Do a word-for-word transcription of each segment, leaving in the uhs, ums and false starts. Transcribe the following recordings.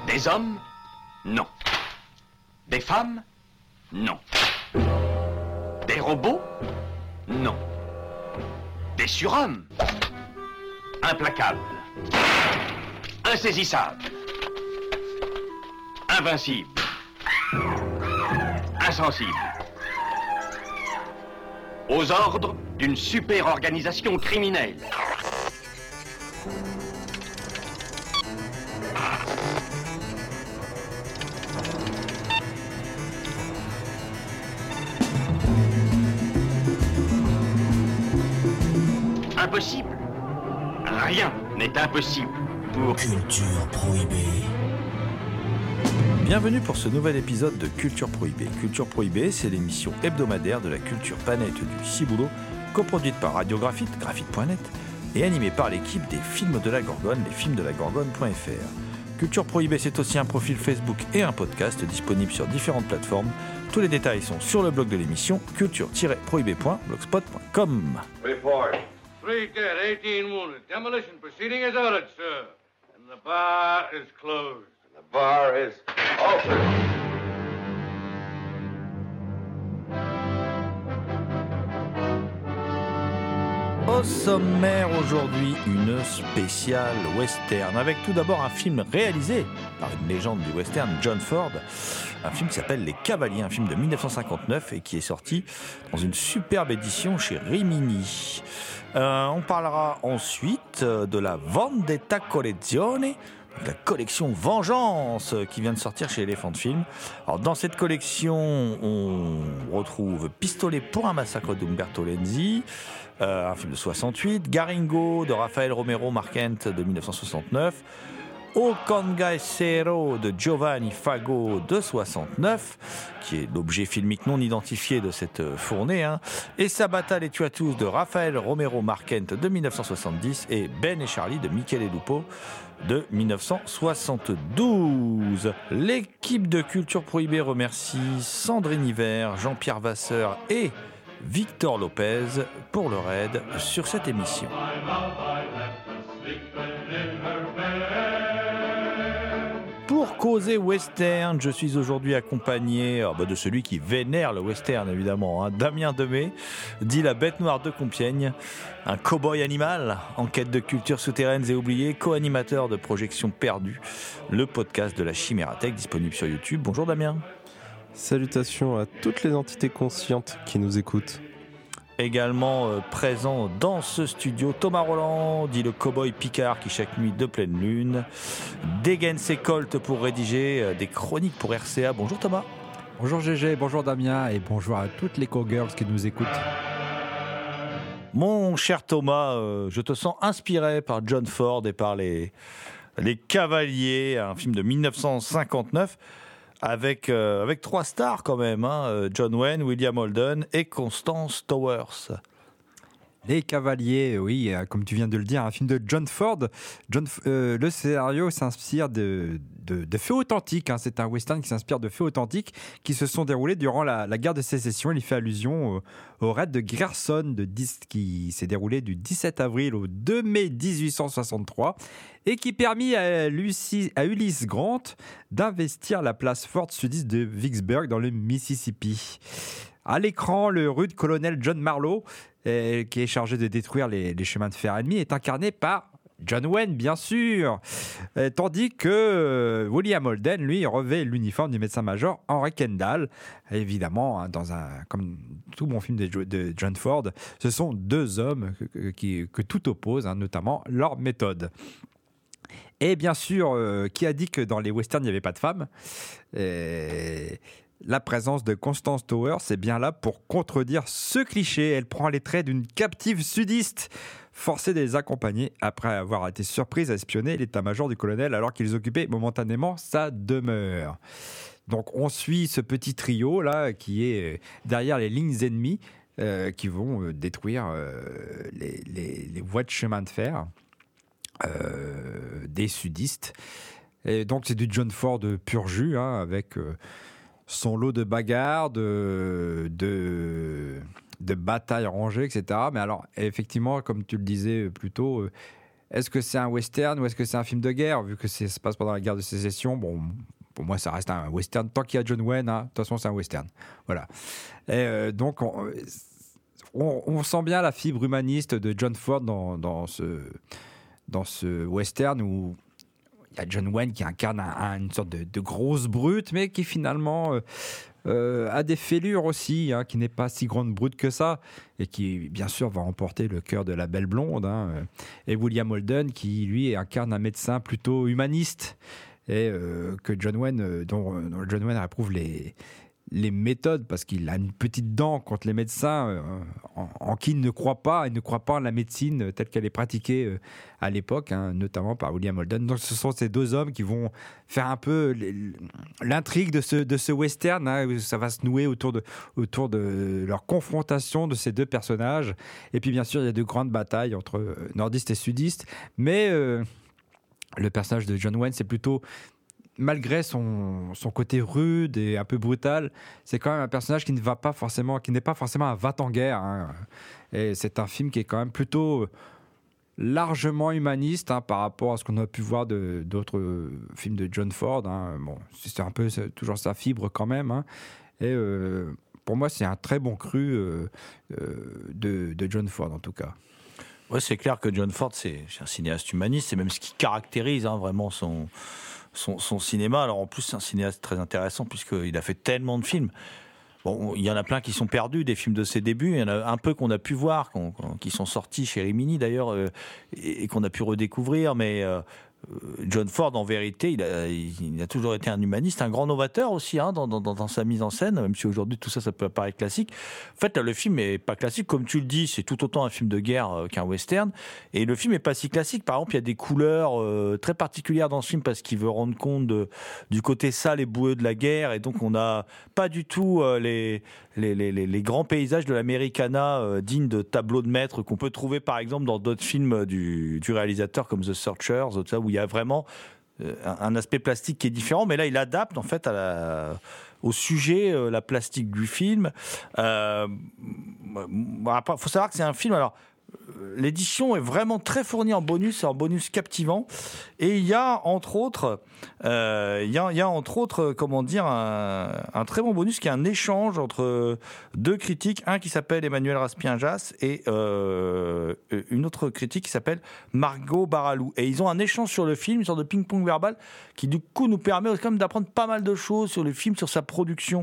Des hommes? Non. Des femmes? Non. Des robots? Non. Des surhommes? Implacables. Insaisissables. Invincibles. Insensibles. Aux ordres d'une super organisation criminelle. Impossible. Rien n'est impossible pour Culture Prohibée. Bienvenue pour ce nouvel épisode de Culture Prohibée. Culture Prohibée, c'est l'émission hebdomadaire de la culture planète du Ciboulot, coproduite par Radiographite, graphite point net, et animée par l'équipe des films de la Gorgone, les films de la gorgone point f r. Culture Prohibée, c'est aussi un profil Facebook et un podcast disponible sur différentes plateformes. Tous les détails sont sur le blog de l'émission, culture tiret prohibée point blogspot point com. Report. Three dead, eighteen wounded. Demolition proceeding is ordered, sir. And the bar is closed. The bar is open. Au sommaire aujourd'hui, une spéciale western, avec tout d'abord un film réalisé par une légende du western, John Ford, un film qui s'appelle Les Cavaliers, un film de dix-neuf cent cinquante-neuf et qui est sorti dans une superbe édition chez Rimini. Euh, on parlera ensuite de la Vendetta Collezione, la collection Vengeance qui vient de sortir chez Elephant Film. Alors, dans cette collection, on retrouve Pistolet pour un massacre d'Umberto Lenzi, euh, un film de soixante-huit, Garingo de Rafael Romero Marquent de dix-neuf cent soixante-neuf, O Cangaceiro de Giovanni Fago de soixante-neuf, qui est l'objet filmique non identifié de cette fournée, hein, et Sabata les tue à tous de Rafael Romero Marquent de dix-neuf cent soixante-dix, et Ben et Charlie de Michele Lupo de dix-neuf cent soixante-douze. L'équipe de Culture Prohibée remercie Sandrine Hiver, Jean-Pierre Vasseur et Victor Lopez pour leur aide sur cette émission. Pour causer western, je suis aujourd'hui accompagné oh bah de celui qui vénère le western, évidemment, hein, Damien Demey, dit la bête noire de Compiègne, un cow-boy animal en quête de cultures souterraines et oubliées, co-animateur de Projection Perdue, le podcast de la Chimérathèque disponible sur YouTube. Bonjour Damien. Salutations à toutes les entités conscientes qui nous écoutent. Également euh, présent dans ce studio, Thomas Roland, dit le cow-boy Picard qui chaque nuit de pleine lune dégaine ses colts pour rédiger euh, des chroniques pour R C A. Bonjour Thomas. Bonjour G G, bonjour Damien et bonjour à toutes les cowgirls qui nous écoutent. Mon cher Thomas, euh, je te sens inspiré par John Ford et par les, les Cavaliers, un film de dix-neuf cent cinquante-neuf. Avec, euh, avec trois stars quand même, hein, John Wayne, William Holden et Constance Towers. Les Cavaliers, oui, comme tu viens de le dire, un film de John Ford. John, euh, le scénario s'inspire de, de, de faits authentiques. Hein. C'est un western qui s'inspire de faits authentiques qui se sont déroulés durant la, la guerre de sécession. Il y fait allusion au, au raid de Grierson de dix, qui s'est déroulé du dix-sept avril au deux mai dix-huit cent soixante-trois et qui permit à, Lucie, à Ulysse Grant d'investir la place forte sudiste de Vicksburg dans le Mississippi. À l'écran, le rude colonel John Marlowe, euh, qui est chargé de détruire les, les chemins de fer ennemis, est incarné par John Wayne, bien sûr, euh, tandis que euh, William Holden, lui, revêt l'uniforme du médecin-major Henry Kendall. Évidemment, hein, dans un, comme tout bon film de, de John Ford, ce sont deux hommes que, que, que tout oppose, hein, notamment leur méthode. Et bien sûr, euh, qui a dit que dans les westerns, il n'y avait pas de femmes et la présence de Constance Towers est bien là pour contredire ce cliché. Elle prend les traits d'une captive sudiste, forcée de les accompagner après avoir été surprise à espionner l'état-major du colonel alors qu'ils occupaient momentanément sa demeure. Donc on suit ce petit trio là qui est derrière les lignes ennemies euh, qui vont euh, détruire euh, les, les, les voies de chemin de fer euh, des sudistes. Et donc c'est du John Ford pur jus, hein, avec euh, son lot de bagarres, de, de, de batailles rangées, et cetera. Mais alors, effectivement, comme tu le disais plus tôt, est-ce que c'est un western ou est-ce que c'est un film de guerre? Vu que c'est, ça se passe pendant la guerre de sécession, bon, pour moi, ça reste un western. Tant qu'il y a John Wayne, hein, de toute façon, c'est un western. Voilà. Et euh, donc, on, on, on sent bien la fibre humaniste de John Ford dans, dans, ce, dans ce western où il y a John Wayne qui incarne un, un, une sorte de, de grosse brute, mais qui finalement euh, euh, a des fêlures aussi, hein, qui n'est pas si grande brute que ça, et qui, bien sûr, va emporter le cœur de la belle blonde. Hein, et William Holden, qui, lui, incarne un médecin plutôt humaniste, et euh, que John Wayne, euh, dont, dont John Wayne approuve les... les méthodes, parce qu'il a une petite dent contre les médecins euh, en, en qui il ne croit pas, il ne croit pas en la médecine telle qu'elle est pratiquée euh, à l'époque, hein, notamment par William Holden. Donc ce sont ces deux hommes qui vont faire un peu l'intrigue de ce, de ce western, hein, où ça va se nouer autour de, autour de leur confrontation de ces deux personnages. Et puis bien sûr, il y a de grandes batailles entre nordistes et sudistes, mais euh, le personnage de John Wayne, c'est plutôt... malgré son, son côté rude et un peu brutal, c'est quand même un personnage qui ne va pas forcément, qui n'est pas forcément un va-t-en-guerre. Hein. Et c'est un film qui est quand même plutôt largement humaniste, hein, par rapport à ce qu'on a pu voir de, d'autres films de John Ford. Hein. Bon, c'est un peu c'est toujours sa fibre quand même. Hein. Et euh, pour moi, c'est un très bon cru euh, euh, de, de John Ford en tout cas. Ouais, c'est clair que John Ford, c'est, c'est un cinéaste humaniste. C'est même ce qui caractérise, hein, vraiment son. Son, son cinéma. Alors en plus, c'est un cinéaste très intéressant puisqu'il a fait tellement de films. Bon, il y en a plein qui sont perdus, des films de ses débuts. Il y en a un peu qu'on a pu voir, qu'on, qu'on, qui sont sortis chez Rimini d'ailleurs, euh, et, et qu'on a pu redécouvrir. Mais euh, John Ford, en vérité, il a, il a toujours été un humaniste, un grand novateur aussi, hein, dans, dans, dans sa mise en scène, même si aujourd'hui tout ça, ça peut apparaître classique. En fait, le film n'est pas classique, comme tu le dis, c'est tout autant un film de guerre qu'un western. Et le film n'est pas si classique. Par exemple, il y a des couleurs euh, très particulières dans ce film parce qu'il veut rendre compte de, du côté sale et boueux de la guerre. Et donc, on n'a pas du tout euh, les, les, les, les grands paysages de l'Americana euh, dignes de tableaux de maître qu'on peut trouver, par exemple, dans d'autres films du, du réalisateur comme The Searchers, où il y a vraiment euh, un aspect plastique qui est différent, mais là il adapte en fait à la, au sujet, euh, la plastique du film. Euh, bon, faut savoir que c'est un film. Alors, l'édition est vraiment très fournie en bonus, en bonus captivant. Et il y a entre autres, euh, il y a, il y a entre autres, comment dire, un, un très bon bonus qui est un échange entre deux critiques, un qui s'appelle Emmanuel Raspien-Jass et euh, une autre critique qui s'appelle Margot Baralou. Et ils ont un échange sur le film, une sorte de ping-pong verbal qui du coup nous permet quand même d'apprendre pas mal de choses sur le film, sur sa production,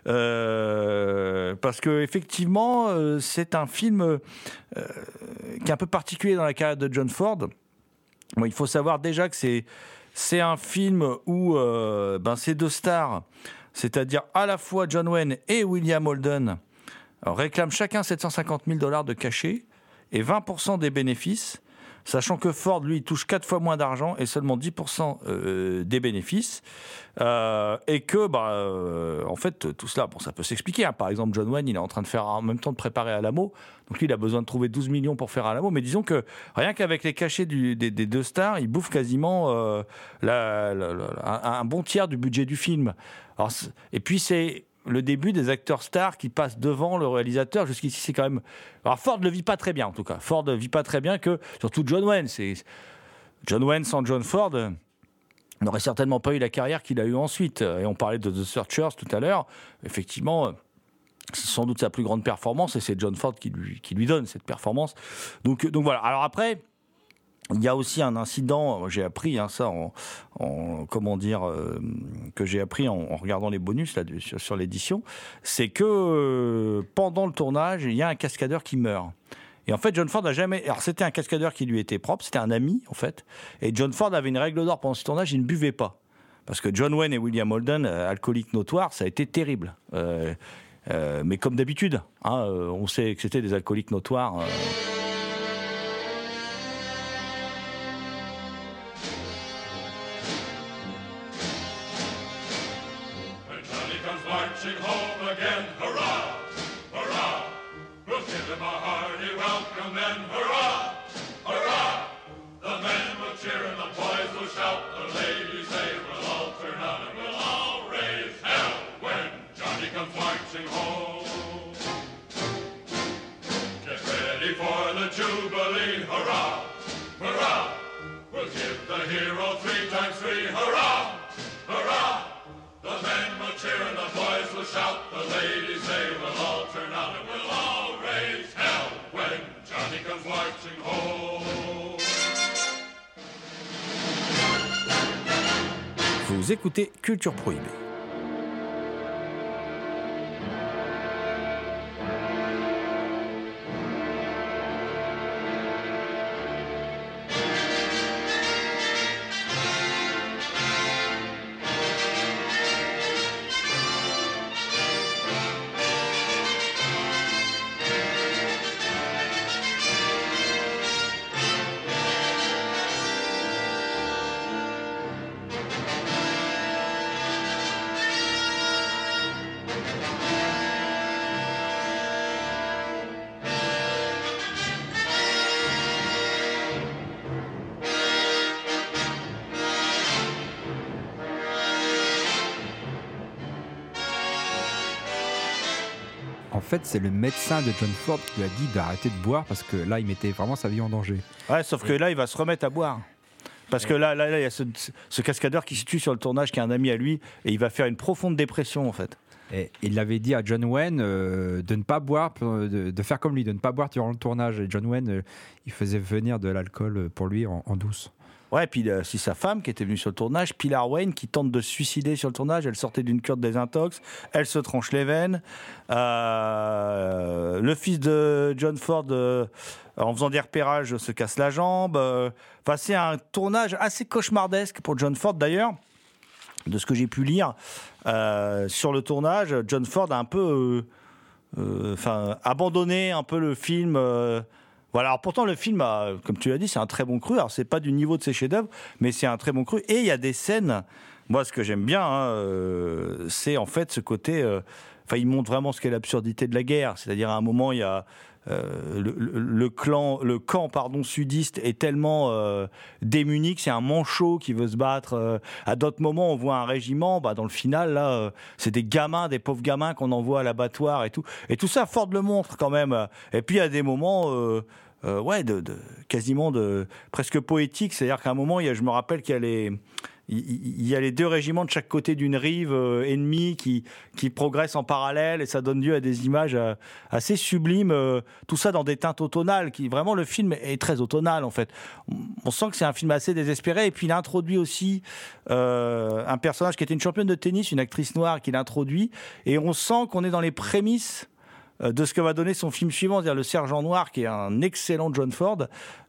euh, parce que effectivement, euh, c'est un film euh, qui est un peu particulier dans la carrière de John Ford. Bon, il faut savoir déjà que c'est, c'est un film où euh, ben, ces deux stars, c'est-à-dire à la fois John Wayne et William Holden, réclament chacun sept cent cinquante mille dollars de cachet et vingt pour cent des bénéfices, sachant que Ford, lui, touche quatre fois moins d'argent et seulement dix pour cent euh, des bénéfices. Euh, et que, bah, euh, en fait, tout cela, bon, ça peut s'expliquer. Hein. Par exemple, John Wayne, il est en train de faire, en même temps de préparer Alamo. Donc lui, il a besoin de trouver douze millions pour faire Alamo. Mais disons que rien qu'avec les cachets du, des, des deux stars, il bouffe quasiment euh, la, la, la, un, un bon tiers du budget du film. Alors, et puis, c'est le début des acteurs stars qui passent devant le réalisateur. Jusqu'ici, c'est quand même... Alors, Ford ne le vit pas très bien, en tout cas. Ford ne vit pas très bien que... Surtout John Wayne. C'est... John Wayne sans John Ford n'aurait certainement pas eu la carrière qu'il a eue ensuite. Et on parlait de The Searchers tout à l'heure. Effectivement, c'est sans doute sa plus grande performance et c'est John Ford qui lui, qui lui donne cette performance. Donc, donc voilà. Alors après... Il y a aussi un incident, j'ai appris hein, ça, en, en comment dire, euh, que j'ai appris en, en regardant les bonus là, sur, sur l'édition, c'est que euh, pendant le tournage, il y a un cascadeur qui meurt. Et en fait, John Ford n'a jamais... Alors, c'était un cascadeur qui lui était propre, c'était un ami, en fait. Et John Ford avait une règle d'or pendant ce tournage, il ne buvait pas. Parce que John Wayne et William Holden, euh, alcooliques notoires, ça a été terrible. Euh, euh, mais comme d'habitude, hein, euh, on sait que c'était des alcooliques notoires... Euh, Jubilee, hurrah, hurrah! shout, the ladies they will all turn out and we'll all raise hell when Johnny comes marching home. Vous écoutez Culture Prohibée. En fait, c'est le médecin de John Ford qui lui a dit d'arrêter de boire parce que là, il mettait vraiment sa vie en danger. Ouais, sauf que là, il va se remettre à boire. Parce que là, là, là, il y a ce, ce cascadeur qui se tue sur le tournage, qui est un ami à lui, et il va faire une profonde dépression, en fait. Et il avait dit à John Wayne euh, de ne pas boire, de, de faire comme lui, de ne pas boire durant le tournage. Et John Wayne, euh, il faisait venir de l'alcool pour lui en, en douce. Ouais, et puis euh, c'est sa femme qui était venue sur le tournage, Pilar Wayne, qui tente de se suicider sur le tournage. Elle sortait d'une cure de désintox, elle se tranche les veines. Euh, le fils de John Ford, euh, en faisant des repérages, se casse la jambe. Euh, enfin, c'est un tournage assez cauchemardesque pour John Ford, d'ailleurs. De ce que j'ai pu lire euh, sur le tournage, John Ford a un peu euh, euh, abandonné un peu le film. Euh, Voilà, alors pourtant le film, a, comme tu l'as dit, c'est un très bon cru. Alors c'est pas du niveau de ses chefs-d'œuvre, mais c'est un très bon cru. Et il y a des scènes. Moi, ce que j'aime bien, hein, euh, c'est en fait ce côté. Enfin, euh, il montre vraiment ce qu'est l'absurdité de la guerre. C'est-à-dire à un moment, il y a euh, le, le, le clan, le camp, pardon, sudiste est tellement euh, démuni que c'est un manchot qui veut se battre. Euh, à d'autres moments, on voit un régiment. Bah, dans le final, là, euh, c'est des gamins, des pauvres gamins qu'on envoie à l'abattoir et tout. Et tout ça, Ford le montre quand même. Et puis il y a des moments. Euh, Euh, ouais, de, de, quasiment de, presque poétique. C'est-à-dire qu'à un moment, il y a, je me rappelle qu'il y a les, il, il y a les deux régiments de chaque côté d'une rive euh, ennemie qui, qui progressent en parallèle et ça donne lieu à des images euh, assez sublimes. Euh, tout ça dans des teintes automnales. Qui, vraiment, le film est très automnal, en fait. On, on sent que c'est un film assez désespéré. Et puis, il introduit aussi euh, un personnage qui était une championne de tennis, une actrice noire qu'il introduit. Et on sent qu'on est dans les prémices de ce que va donner son film suivant, c'est-à-dire Le Sergent Noir, qui est un excellent John Ford,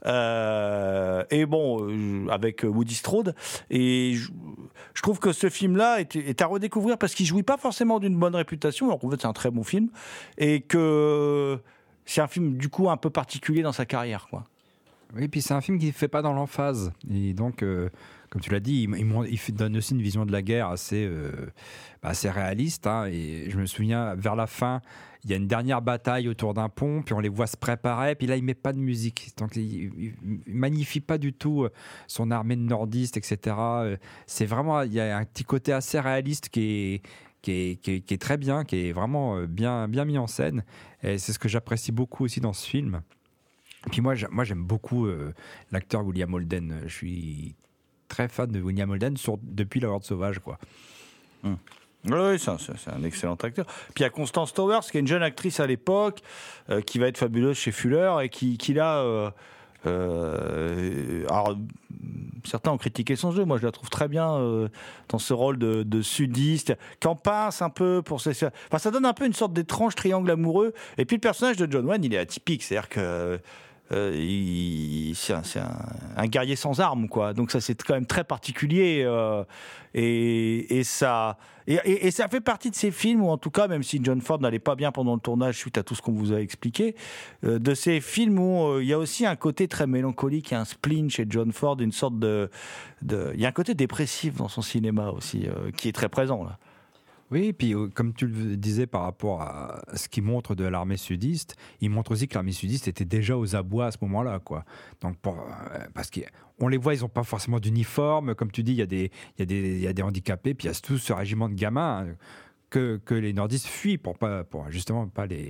euh, et bon, euh, avec Woody Strode. Et je, je trouve que ce film-là est, est à redécouvrir parce qu'il jouit pas forcément d'une bonne réputation, alors qu'en fait c'est un très bon film, et que c'est un film du coup un peu particulier dans sa carrière, quoi. Oui, puis c'est un film qui ne fait pas dans l'emphase. Et donc, euh, comme tu l'as dit, il, il, il donne aussi une vision de la guerre assez, euh, assez réaliste. Hein, et je me souviens, vers la fin, il y a une dernière bataille autour d'un pont, puis on les voit se préparer, puis là, il ne met pas de musique. Donc, il ne magnifie pas du tout son armée de nordistes, et cetera. C'est vraiment, il y a un petit côté assez réaliste qui est, qui est, qui est, qui est très bien, qui est vraiment bien, bien mis en scène. Et c'est ce que j'apprécie beaucoup aussi dans ce film. Et puis moi, moi j'aime beaucoup euh, l'acteur William Holden. Je suis très fan de William Holden sur, depuis La Horde sauvage, quoi. Hum. Oui, c'est un, c'est un excellent acteur. Puis il y a Constance Towers, qui est une jeune actrice à l'époque, euh, qui va être fabuleuse chez Fuller et qui, qui là, euh, euh, alors certains ont critiqué son jeu. Moi, je la trouve très bien euh, dans ce rôle de, de sudiste, qui en pince un peu pour ses. Enfin, ça donne un peu une sorte d'étrange triangle amoureux. Et puis le personnage de John Wayne, il est atypique, c'est-à-dire que. Euh, il, c'est, un, c'est un, un guerrier sans armes, quoi. Donc ça, c'est quand même très particulier. Euh, et, et, ça, et, et, et ça fait partie de ces films où, en tout cas, même si John Ford n'allait pas bien pendant le tournage suite à tout ce qu'on vous a expliqué, euh, de ces films où euh, il y a aussi un côté très mélancolique, il y a un spleen chez John Ford, une sorte de, de... Il y a un côté dépressif dans son cinéma aussi, euh, qui est très présent, là. Oui, et puis comme tu le disais par rapport à ce qu'il montre de l'armée sudiste, il montre aussi que l'armée sudiste était déjà aux abois à ce moment-là, quoi. Donc pour, parce qu'on les voit, ils n'ont pas forcément d'uniforme, comme tu dis, il y a des, il y a des, il y a des handicapés, puis il y a tout ce régiment de gamins hein, que, que les nordistes fuient pour pas, pour justement pas les,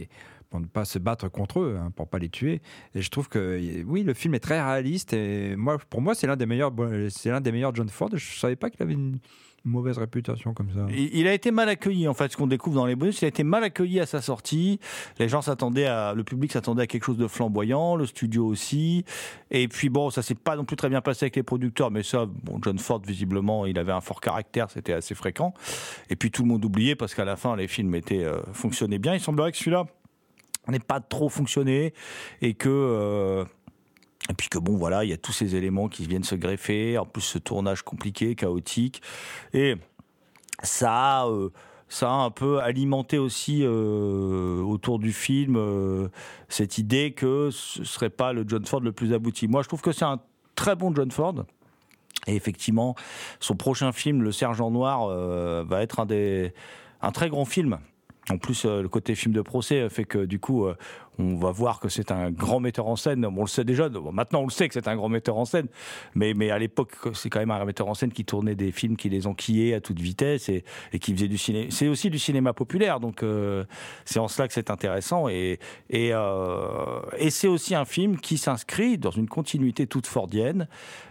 pour ne pas se battre contre eux, hein, pour ne pas les tuer. Et je trouve que, oui, le film est très réaliste. Et moi, pour moi, c'est l'un des meilleurs, c'est l'un des meilleurs John Ford. Je ne savais pas qu'il avait une mauvaise réputation comme ça. Il, il a été mal accueilli, en fait, ce qu'on découvre dans les bonus. Il a été mal accueilli à sa sortie. Les gens s'attendaient à, le public s'attendait à quelque chose de flamboyant, le studio aussi. Et puis bon, ça s'est pas non plus très bien passé avec les producteurs, mais ça, bon, John Ford, visiblement, il avait un fort caractère, c'était assez fréquent. Et puis tout le monde oubliait parce qu'à la fin, les films étaient, euh, fonctionnaient bien. Il semblerait que celui-là n'ait pas trop fonctionné et que. Euh, Et puis que bon, voilà, il y a tous ces éléments qui viennent se greffer, en plus ce tournage compliqué, chaotique, et ça a, euh, ça a un peu alimenté aussi euh, autour du film euh, cette idée que ce serait pas le John Ford le plus abouti. Moi, je trouve que c'est un très bon John Ford, et effectivement, son prochain film, Le Sergent Noir, euh, va être un des, un très grand film. En plus, euh, le côté film de procès fait que du coup, euh, on va voir que c'est un grand metteur en scène. On le sait déjà. Bon, maintenant, on le sait que c'est un grand metteur en scène. Mais, mais à l'époque, c'est quand même un metteur en scène qui tournait des films qui les enquillait à toute vitesse et, et qui faisait du cinéma. C'est aussi du cinéma populaire. Donc, euh, c'est en cela que c'est intéressant. Et, et, euh, et c'est aussi un film qui s'inscrit dans une continuité toute fordienne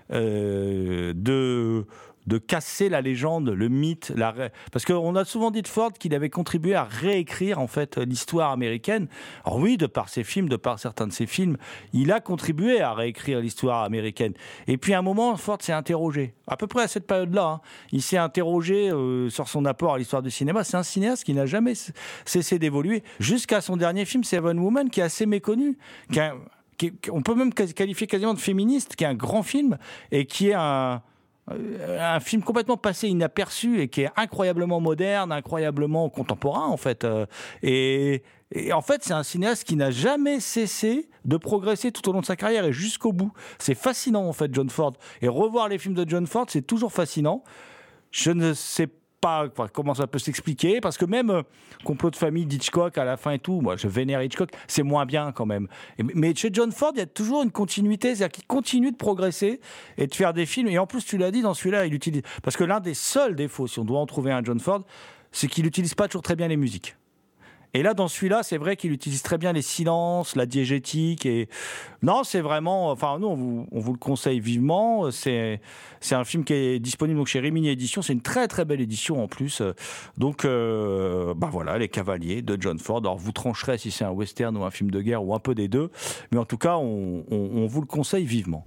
euh, de... de casser la légende, le mythe, la ré... parce qu'on a souvent dit de Ford qu'il avait contribué à réécrire en fait l'histoire américaine. Alors oui, de par ses films, de par certains de ses films, il a contribué à réécrire l'histoire américaine. Et puis à un moment, Ford s'est interrogé, à peu près à cette période-là, hein, il s'est interrogé euh, sur son apport à l'histoire du cinéma. C'est un cinéaste qui n'a jamais cessé d'évoluer, jusqu'à son dernier film, Seven Women, qui est assez méconnu, qui est un... qui est... on peut même qualifier quasiment de féministe, qui est un grand film et qui est un un film complètement passé inaperçu et qui est incroyablement moderne, incroyablement contemporain en fait. Et, et en fait, c'est un cinéaste qui n'a jamais cessé de progresser tout au long de sa carrière et jusqu'au bout. C'est fascinant en fait, John Ford. Et revoir les films de John Ford, c'est toujours fascinant. Je ne sais pas pas enfin, comment ça peut s'expliquer, parce que même euh, Complot de famille d'Hitchcock à la fin et tout, moi je vénère Hitchcock, c'est moins bien quand même. Et, mais chez John Ford, il y a toujours une continuité, c'est-à-dire qu'il continue de progresser et de faire des films. Et en plus, tu l'as dit, dans celui-là, il utilise... Parce que l'un des seuls défauts, si on doit en trouver un John Ford, c'est qu'il n'utilise pas toujours très bien les musiques. Et là, dans celui-là, c'est vrai qu'il utilise très bien les silences, la diégétique. Et... Non, c'est vraiment... Enfin, nous, on vous, on vous le conseille vivement. C'est, c'est un film qui est disponible donc, chez Rimini Éditions. C'est une très, très belle édition en plus. Donc, euh, bah voilà, Les Cavaliers de John Ford. Alors, vous trancherez si c'est un western ou un film de guerre ou un peu des deux. Mais en tout cas, on, on, on vous le conseille vivement.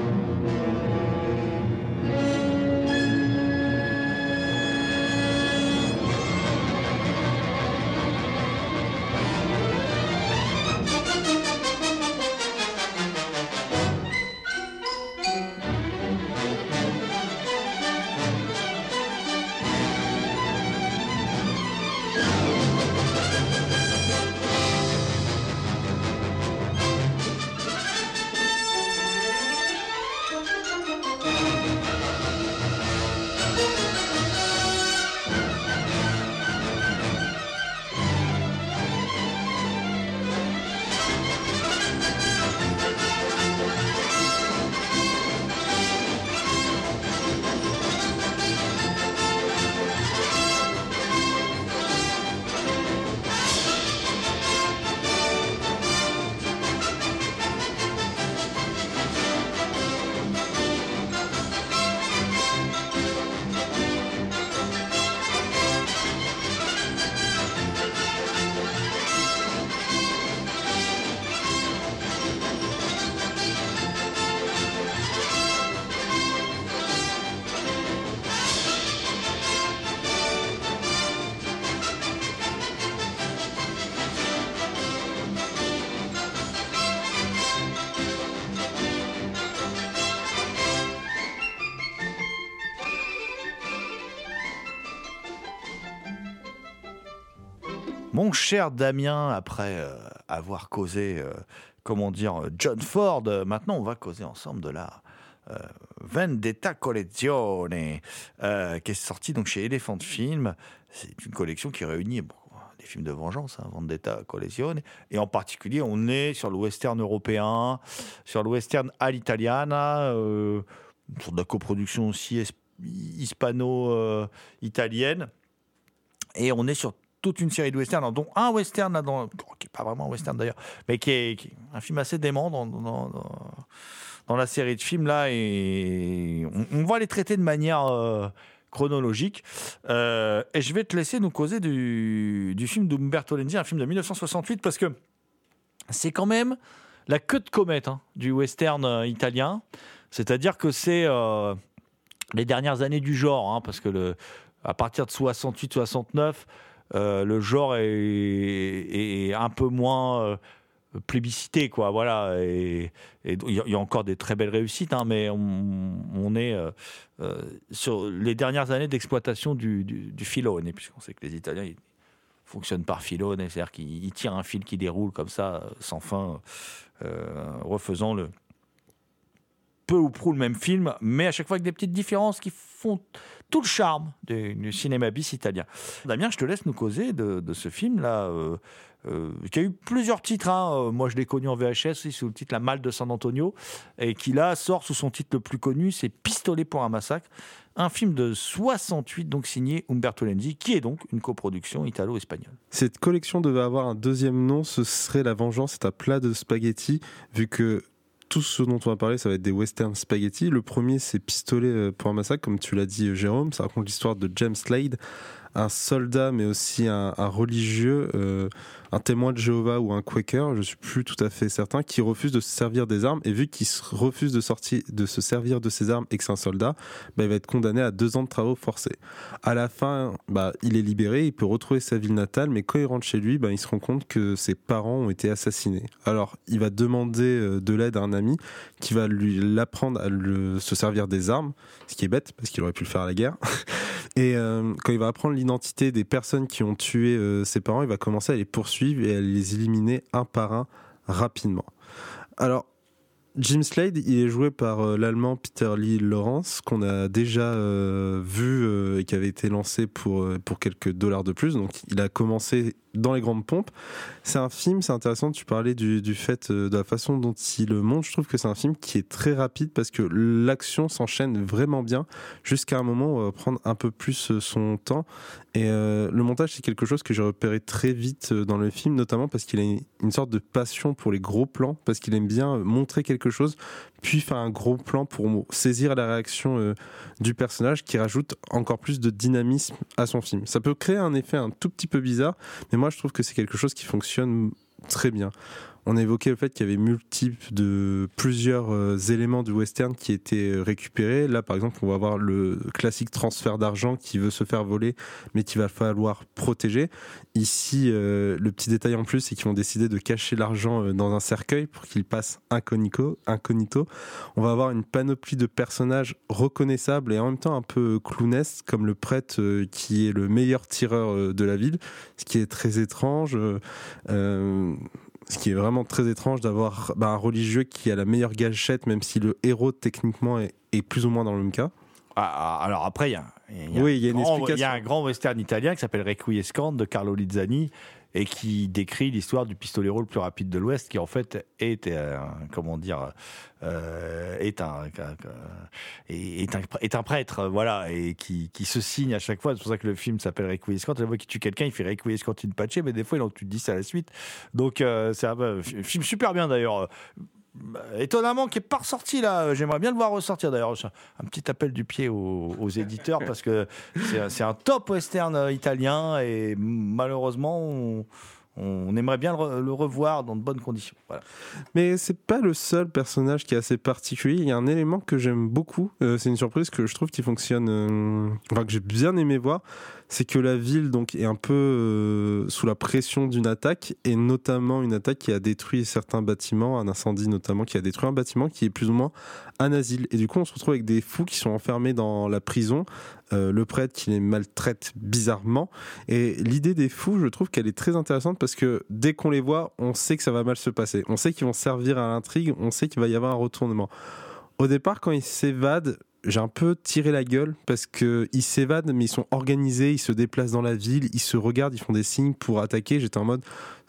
Mon cher Damien, après euh, avoir causé, euh, comment dire, John Ford, euh, maintenant on va causer ensemble de la euh, Vendetta Collezione, euh, qui est sortie donc chez Elephant Film. C'est une collection qui réunit bon, des films de vengeance, hein, Vendetta Collezione, et en particulier on est sur le western européen, sur le western à l'italiana, euh, une sorte de coproduction aussi es- hispano-italienne, et on est sur toute une série de westerns, dont un western là, dans, qui est pas vraiment un western d'ailleurs, mais qui est, qui est un film assez dément dans, dans, dans, dans la série de films là, et on, on va les traiter de manière euh, chronologique. Euh, et je vais te laisser nous causer du, du film d'Umberto Lenzi, un film de dix-neuf cent soixante-huit, parce que c'est quand même la queue de comète hein, du western euh, italien. C'est-à-dire que c'est euh, les dernières années du genre, hein, parce que le, à partir de soixante-huit soixante-neuf, euh, le genre est, est un peu moins euh, plébiscité, quoi. Voilà. Et il y, y a encore des très belles réussites, hein, mais on, on est euh, euh, sur les dernières années d'exploitation du, du, du filone, puisqu'on sait que les Italiens ils fonctionnent par filone, c'est-à-dire qu'ils tirent un fil qui déroule comme ça, sans fin, euh, refaisant le peu ou prou le même film, mais à chaque fois avec des petites différences qui font tout le charme du, du cinéma bis italien. Damien, je te laisse nous causer de, de ce film-là, euh, euh, qui a eu plusieurs titres. Hein. Moi, je l'ai connu en V H S aussi, sous le titre La Malle de San Antonio, et qui là sort sous son titre le plus connu, c'est Pistolet pour un massacre, un film de soixante-huit, donc signé Umberto Lenzi, qui est donc une coproduction italo-espagnole. Cette collection devait avoir un deuxième nom, ce serait La Vengeance, c'est un plat de spaghetti, vu que tout ce dont on va parler, ça va être des western spaghetti. Le premier, c'est Pistolet pour un massacre, comme tu l'as dit, Jérôme. Ça raconte l'histoire de James Slade, un soldat, mais aussi un, un religieux, euh, un témoin de Jéhovah ou un Quaker, je suis plus tout à fait certain, qui refuse de se servir des armes. Et vu qu'il refuse de, sortir, de se servir de ses armes et que c'est un soldat, bah, il va être condamné à deux ans de travaux forcés. À la fin, bah, il est libéré, il peut retrouver sa ville natale, mais quand il rentre chez lui, bah, il se rend compte que ses parents ont été assassinés. Alors, il va demander de l'aide à un ami qui va lui l'apprendre à le, se servir des armes, ce qui est bête, parce qu'il aurait pu le faire à la guerre. Et euh, quand il va apprendre l'identité des personnes qui ont tué euh, ses parents, il va commencer à les poursuivre et à les éliminer un par un rapidement. Alors, Jim Slade, il est joué par euh, l'allemand Peter Lee Lawrence, qu'on a déjà euh, vu euh, et qui avait été lancé pour, euh, pour quelques dollars de plus. Donc, il a commencé dans les grandes pompes. C'est un film, c'est intéressant, tu parlais du, du fait euh, de la façon dont il le monte. Je trouve que c'est un film qui est très rapide parce que l'action s'enchaîne vraiment bien jusqu'à un moment où on va prendre un peu plus son temps. Et euh, le montage, c'est quelque chose que j'ai repéré très vite dans le film, notamment parce qu'il a une, une sorte de passion pour les gros plans, parce qu'il aime bien montrer quelque chose, puis faire un gros plan pour saisir la réaction euh, du personnage, qui rajoute encore plus de dynamisme à son film. Ça peut créer un effet un tout petit peu bizarre, mais moi je trouve que c'est quelque chose qui fonctionne très bien. On a évoqué le fait qu'il y avait multiples de plusieurs euh, éléments du western qui étaient récupérés. Là, par exemple, on va avoir le classique transfert d'argent qui veut se faire voler, mais qu'il va falloir protéger. Ici, euh, le petit détail en plus, c'est qu'ils vont décider de cacher l'argent euh, dans un cercueil pour qu'il passe incognito, incognito. On va avoir une panoplie de personnages reconnaissables et en même temps un peu clownesques, comme le prêtre euh, qui est le meilleur tireur euh, de la ville, ce qui est très étrange. Euh, euh, Ce qui est vraiment très étrange d'avoir bah, un religieux qui a la meilleure gâchette, même si le héros techniquement est, est plus ou moins dans le même cas. Ah, alors après, il y a, y a, oui, y a, une grand, explication. y a un grand western italien qui s'appelle Requiescant de Carlo Lizzani et qui décrit l'histoire du pistolero le plus rapide de l'Ouest, qui en fait est, euh, comment dire, euh, est un, est un, est un prêtre, voilà, et qui, qui se signe à chaque fois. C'est pour ça que le film s'appelle Requiescant. La fois qu'il tue quelqu'un, il fait Requiescant in pace, mais des fois il en tue dix à la suite. Donc euh, c'est un euh, film super bien d'ailleurs. Étonnamment qui n'est pas ressorti là, j'aimerais bien le voir ressortir d'ailleurs. Un petit appel du pied aux, aux éditeurs parce que c'est, c'est un top western italien et malheureusement on, on aimerait bien le, le revoir dans de bonnes conditions. Voilà. Mais c'est pas le seul personnage qui est assez particulier. Il y a un élément que j'aime beaucoup, euh, c'est une surprise que je trouve qui fonctionne, euh, enfin que j'ai bien aimé voir. C'est que la ville donc est un peu euh, sous la pression d'une attaque, et notamment une attaque qui a détruit certains bâtiments, un incendie notamment qui a détruit un bâtiment qui est plus ou moins un asile. Et du coup, on se retrouve avec des fous qui sont enfermés dans la prison, euh, le prêtre qui les maltraite bizarrement. Et l'idée des fous, je trouve qu'elle est très intéressante parce que dès qu'on les voit, on sait que ça va mal se passer. On sait qu'ils vont servir à l'intrigue, on sait qu'il va y avoir un retournement. Au départ, quand ils s'évadent, j'ai un peu tiré la gueule parce qu'ils s'évadent, mais ils sont organisés, ils se déplacent dans la ville, ils se regardent, ils font des signes pour attaquer. J'étais en mode,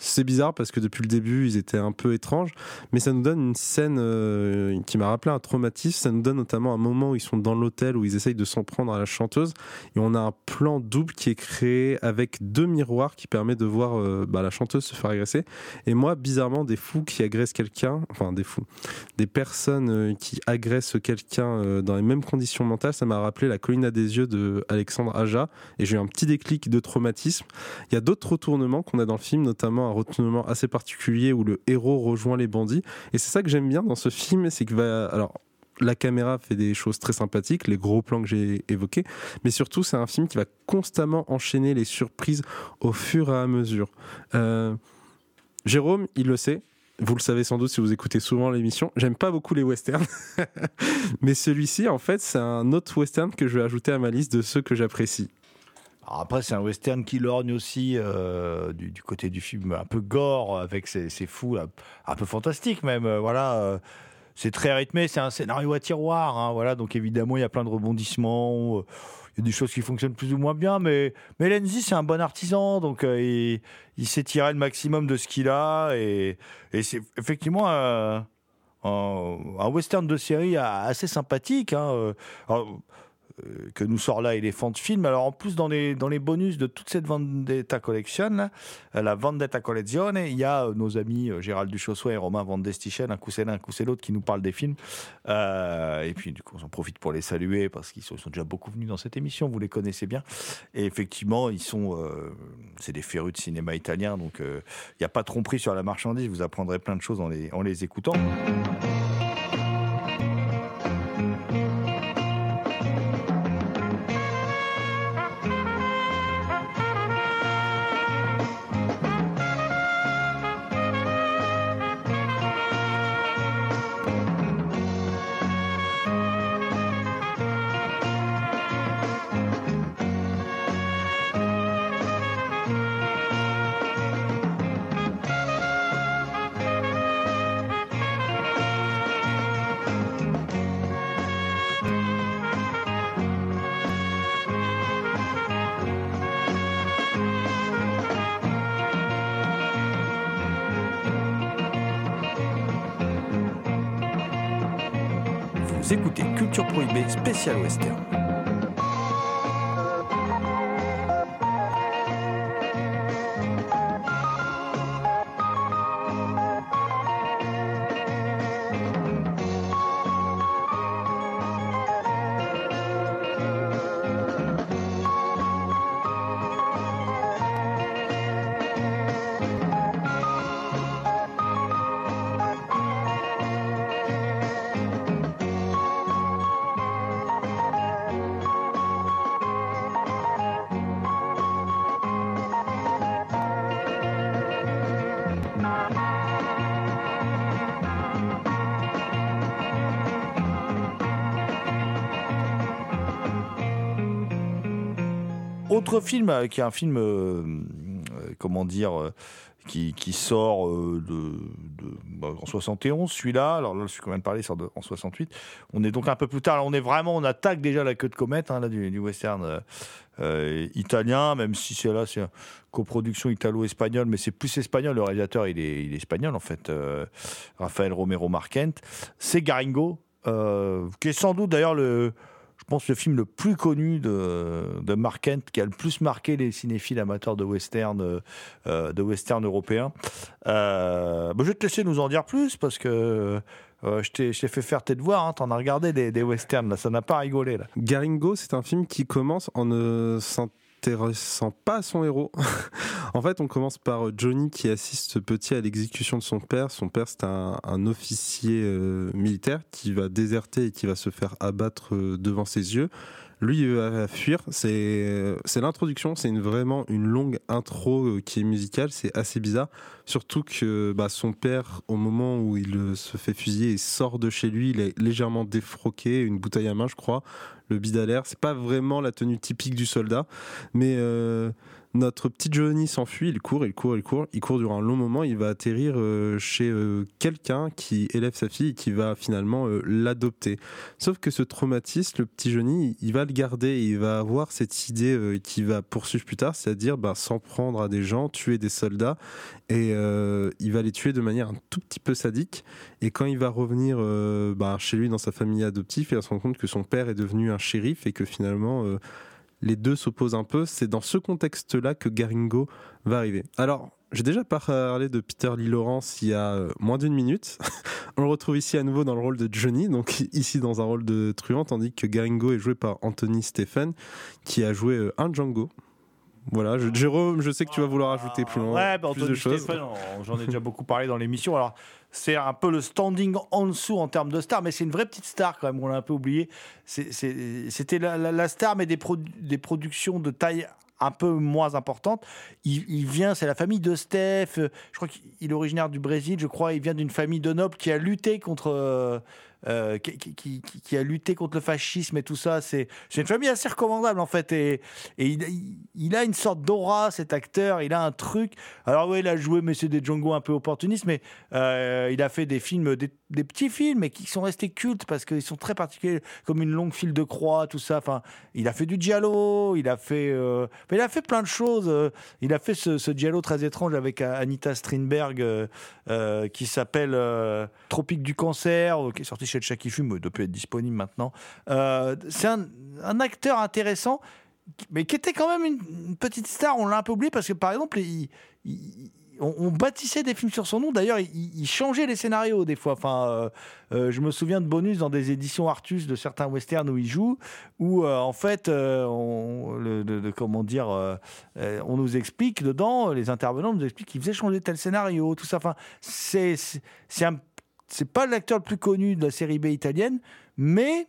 C'est bizarre parce que depuis le début, ils étaient un peu étranges, mais ça nous donne une scène euh, qui m'a rappelé un traumatisme. Ça nous donne notamment un moment où ils sont dans l'hôtel, où ils essayent de s'en prendre à la chanteuse, et on a un plan double qui est créé avec deux miroirs qui permet de voir euh, bah, la chanteuse se faire agresser. Et moi, bizarrement, des fous qui agressent quelqu'un, enfin des fous, des personnes euh, qui agressent quelqu'un euh, dans les mêmes conditions mentales, ça m'a rappelé La colline à des yeux de Alexandre Aja, et j'ai eu un petit déclic de traumatisme. Il y a d'autres retournements qu'on a dans le film, notamment un retournement assez particulier où le héros rejoint les bandits, et c'est ça que j'aime bien dans ce film, c'est que va alors la caméra fait des choses très sympathiques, les gros plans que j'ai évoqués, mais surtout c'est un film qui va constamment enchaîner les surprises au fur et à mesure. euh, Jérôme, il le sait, vous le savez sans doute si vous écoutez souvent l'émission, j'aime pas beaucoup les westerns mais celui-ci en fait c'est un autre western que je vais ajouter à ma liste de ceux que j'apprécie. Alors après, c'est un western qui lorgne aussi euh, du, du côté du film un peu gore, avec ses, ses fous un, un peu fantastiques même. Euh, voilà, euh, c'est très rythmé, c'est un scénario à tiroir. Hein, voilà, donc évidemment, il y a plein de rebondissements. Euh, il y a des choses qui fonctionnent plus ou moins bien, mais, mais Lenzi, c'est un bon artisan, donc euh, il, il sait tirer le maximum de ce qu'il a. Et, et c'est effectivement un, un, un western de série assez sympathique. Hein, alors, que nous sort là Elephant Film. Alors en plus dans les, dans les bonus de toute cette Vendetta Collection, là, la Vendetta Collezione, il y a nos amis Gérald Duchossois et Romain Van Destichel, un coup c'est l'un, un coup c'est l'autre, qui nous parlent des films. Euh, et puis du coup on en profite pour les saluer parce qu'ils sont, ils sont déjà beaucoup venus dans cette émission, vous les connaissez bien. Et effectivement ils sont, euh, c'est des férus de cinéma italien, donc il euh, n'y a pas de tromperie sur la marchandise, vous apprendrez plein de choses en les, en les écoutant. Vous écoutez Culture Prohibée spécial western. Autre film, euh, qui est un film, euh, euh, comment dire, euh, qui, qui sort euh, de, de, bah, en soixante et onze, celui-là. Alors là, celui qu'on vient de parler sort de, en soixante-huit. On est donc un peu plus tard. Là, on est vraiment, on attaque déjà la queue de comète hein, là, du, du western euh, euh, italien, même si c'est là, c'est une coproduction italo-espagnole, mais c'est plus espagnol. Le réalisateur, il est, il est espagnol en fait. Euh, Rafael Romero Marquent. C'est Gringo, euh, qui est sans doute d'ailleurs le je pense le film le plus connu de, de Marquent, qui a le plus marqué les cinéphiles amateurs de western, euh, de western européens. Euh, bah je vais te laisser nous en dire plus, parce que euh, je, t'ai, je t'ai fait faire tes devoirs, hein, t'en as regardé des, des westerns, là, ça n'a pas rigolé. Là. Gringo, c'est un film qui commence en ne s'intéressant pas à son héros. En fait, on commence par Johnny qui assiste petit à l'exécution de son père. Son père, c'est un, un officier euh, militaire qui va déserter et qui va se faire abattre euh, devant ses yeux. Lui, il va fuir. C'est, c'est l'introduction. C'est une, vraiment une longue intro euh, qui est musicale. C'est assez bizarre. Surtout que bah, son père, au moment où il euh, se fait fusiller et sort de chez lui, il est légèrement défroqué, une bouteille à main, je crois. Le bide à l'air. C'est pas vraiment la tenue typique du soldat. Mais... Euh, Notre petit Johnny s'enfuit, il court, il court, il court, il court durant un long moment, il va atterrir euh, chez euh, quelqu'un qui élève sa fille et qui va finalement euh, l'adopter. Sauf que ce traumatisme, le petit Johnny, il va le garder et il va avoir cette idée euh, qu'il va poursuivre plus tard, c'est-à-dire bah, s'en prendre à des gens, tuer des soldats, et euh, il va les tuer de manière un tout petit peu sadique. Et quand il va revenir euh, bah, chez lui dans sa famille adoptive, il va se rendre compte que son père est devenu un shérif et que finalement... Euh, les deux s'opposent un peu, c'est dans ce contexte-là que Gringo va arriver. Alors, j'ai déjà parlé de Peter Lee Lawrence il y a euh, moins d'une minute. On le retrouve ici à nouveau dans le rôle de Johnny, donc ici dans un rôle de truand, tandis que Gringo est joué par Anthony Stephen, qui a joué euh, un Django. Voilà, je, Jérôme, je sais que tu vas vouloir ajouter plus loin. Ouais, bah, plus Anthony de choses. Stephen, j'en ai déjà beaucoup parlé dans l'émission. Alors, c'est un peu le standing en dessous en termes de star, mais c'est une vraie petite star quand même, on l'a un peu oublié. C'est, c'est, c'était la, la, la star, mais des, produ- des productions de taille un peu moins importante. Il, il vient, c'est la famille de Steph, je crois qu'il est originaire du Brésil, je crois, il vient d'une famille de nobles qui a lutté contre... Euh, Euh, qui, qui, qui, qui a lutté contre le fascisme et tout ça. C'est, c'est une famille assez recommandable en fait. Et, et il, il, il a une sorte d'aura, cet acteur. Il a un truc. Alors oui, il a joué Monsieur des Django un peu opportuniste, mais euh, il a fait des films, des, des petits films, mais qui sont restés cultes parce qu'ils sont très particuliers, comme Une longue file de croix, tout ça. Enfin, il a fait du giallo. Il a fait, euh, il a fait plein de choses. Il a fait ce, ce giallo très étrange avec Anita Strindberg euh, euh, qui s'appelle euh, Tropique du cancer, qui est sorti chez le Chat qui fume, doit plus être disponible maintenant. Euh, c'est un, un acteur intéressant, mais qui était quand même une, une petite star. On l'a un peu oublié parce que, par exemple, il, il, on, on bâtissait des films sur son nom. D'ailleurs, il, il changeait les scénarios des fois. Enfin, euh, euh, je me souviens de bonus dans des éditions Artus de certains westerns où il joue, où euh, en fait, euh, on, le, de, de, comment dire, euh, euh, on nous explique dedans, les intervenants nous expliquent qu'il faisait changer tel scénario, tout ça. Enfin, c'est, c'est, c'est un C'est pas l'acteur le plus connu de la série B italienne, mais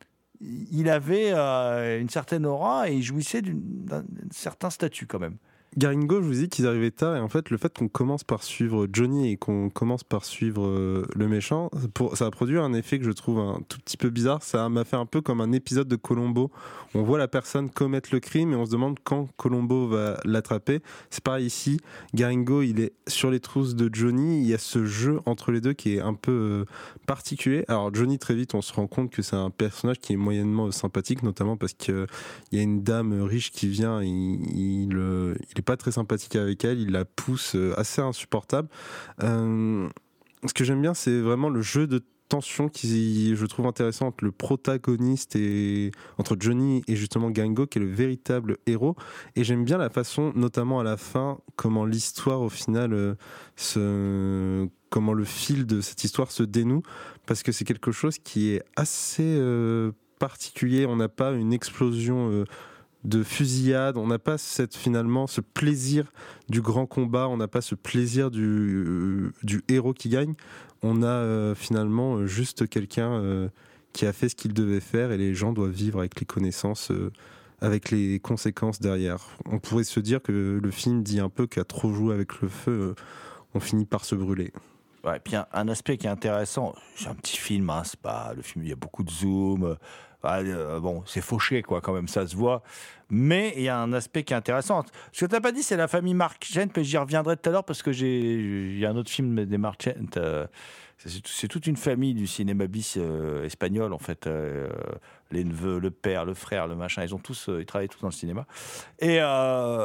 il avait euh, une certaine aura et il jouissait d'une, d'un, d'un certain statut quand même. Gringo, je vous dis qu'ils arrivaient tard, et en fait, le fait qu'on commence par suivre Johnny et qu'on commence par suivre euh, le méchant, pour, ça a produit un effet que je trouve un tout petit peu bizarre. Ça m'a fait un peu comme un épisode de Columbo. On voit la personne commettre le crime et on se demande quand Columbo va l'attraper. C'est pareil ici. Gringo, il est sur les trousses de Johnny. Il y a ce jeu entre les deux qui est un peu euh, particulier. Alors Johnny, très vite, on se rend compte que c'est un personnage qui est moyennement sympathique, notamment parce qu'il y a une dame riche qui vient, il, il, il est pas très sympathique avec elle, il la pousse assez insupportable. Euh, ce que j'aime bien, c'est vraiment le jeu de tension qui, je trouve intéressant entre le protagoniste et entre Johnny et justement Gringo, qui est le véritable héros. Et j'aime bien la façon, notamment à la fin, comment l'histoire au final euh, se... comment le fil de cette histoire se dénoue, parce que c'est quelque chose qui est assez euh, particulier. On n'a pas une explosion euh, de fusillade, on n'a pas cette, finalement ce plaisir du grand combat, on n'a pas ce plaisir du, euh, du héros qui gagne, on a euh, finalement juste quelqu'un euh, qui a fait ce qu'il devait faire et les gens doivent vivre avec les connaissances, euh, avec les conséquences derrière. On pourrait se dire que le film dit un peu qu'à trop jouer avec le feu, euh, on finit par se brûler. Ouais, et puis un, un aspect qui est intéressant, c'est un petit film, hein, c'est pas le film, il y a beaucoup de zoom. Euh, euh, bon, c'est fauché quoi, quand même, ça se voit. Mais il y a un aspect qui est intéressant. Ce que t'as pas dit, c'est la famille Marchent, mais j'y reviendrai tout à l'heure parce que j'ai, il y a un autre film des Marchent. Euh, c'est, c'est toute une famille du cinéma bis euh, espagnol en fait. Euh, les neveux, le père, le frère, le machin, ils ont tous, euh, ils travaillent tous dans le cinéma. Et euh,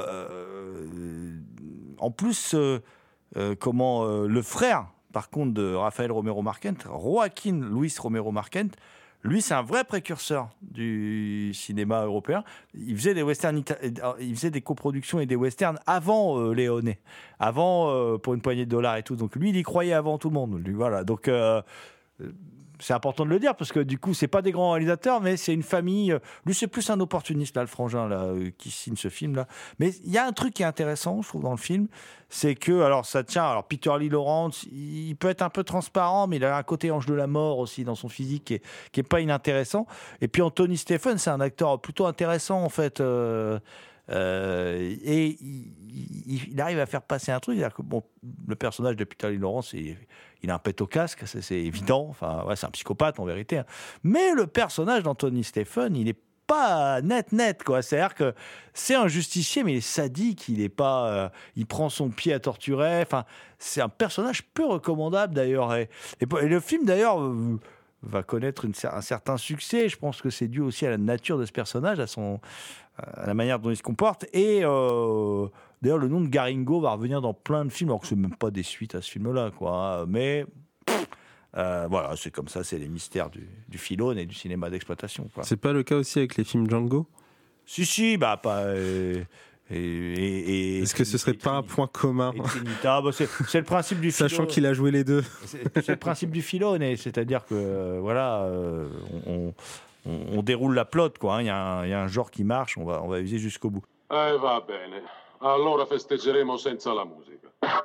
euh, en plus, euh, euh, comment euh, le frère. Par contre, de Rafael Romero Marquent, Joaquín Luis Romero Marquent, lui, c'est un vrai précurseur du cinéma européen. Il faisait des westerns, il faisait des coproductions et des westerns avant euh, Léoné, avant euh, Pour une poignée de dollars et tout. Donc lui, il y croyait avant tout le monde. Lui, voilà. Donc euh, c'est important de le dire parce que du coup, c'est pas des grands réalisateurs, mais c'est une famille. Lui, c'est plus un opportuniste là, le frangin là, qui signe ce film là. Mais il y a un truc qui est intéressant, je trouve, dans le film, c'est que alors ça tient. Alors Peter Lee Lawrence, il peut être un peu transparent, mais il a un côté ange de la mort aussi dans son physique qui est, qui est pas inintéressant. Et puis Anthony Stephen, c'est un acteur plutôt intéressant en fait. Euh, Euh, et il, il, il arrive à faire passer un truc. Que, bon, le personnage de Peter Lee Lawrence, il, il a un pet au casque, c'est, c'est évident. Enfin, ouais, c'est un psychopathe en vérité. Hein. Mais le personnage d'Anthony Stephen, il est pas net net quoi. C'est-à-dire que c'est un justicier, mais il est sadique, il est pas, euh, il prend son pied à torturer. Enfin, c'est un personnage peu recommandable d'ailleurs. Et, et, et le film d'ailleurs euh, va connaître une, un certain succès. Je pense que c'est dû aussi à la nature de ce personnage, à son, à la manière dont il se comporte. Et euh, d'ailleurs, le nom de Garingo va revenir dans plein de films, alors que c'est même pas des suites à ce film-là, quoi. Mais Euh, voilà, c'est comme ça, c'est les mystères du, du Filone et du cinéma d'exploitation, quoi. C'est pas le cas aussi avec les films Django ? Si, si, bah, pas. Euh, et, et, et, Est-ce que ce serait pas un point commun ? Ah, bah, c'est, c'est le principe du Filone. Sachant qu'il a joué les deux. C'est, c'est le principe du Filone, et c'est-à-dire que, euh, voilà, euh, on, on, on déroule la plotte, quoi. Il hein, y, y a un genre qui marche, on va, on va user jusqu'au bout. Eh, va bene. Allora festeggeremo senza la musica.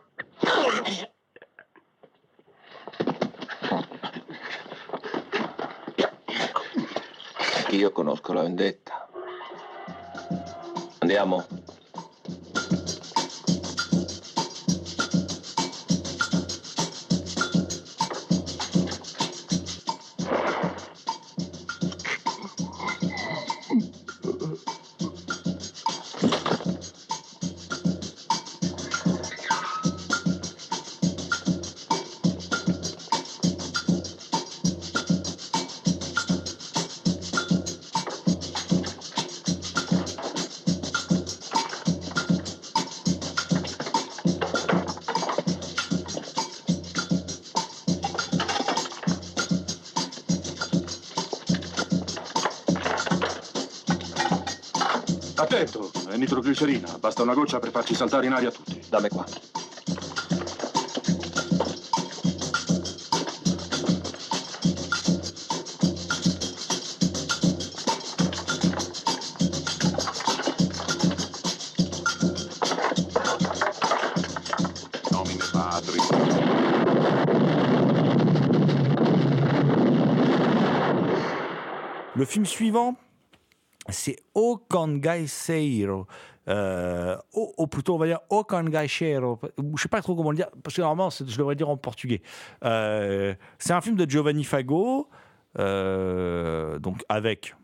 Io conosco la vendetta. Andiamo. Attento, è nitroglicerina. Basta una goccia per farci saltare in aria tutti. Dammi qua. Nomine Patri. Le film suivant, c'est O Cangaceiro. Euh, ou, ou plutôt, on va dire O Cangaceiro. Je ne sais pas trop comment le dire, parce que normalement, c'est, je devrais dire en portugais. Euh, c'est un film de Giovanni Fago, euh, donc avec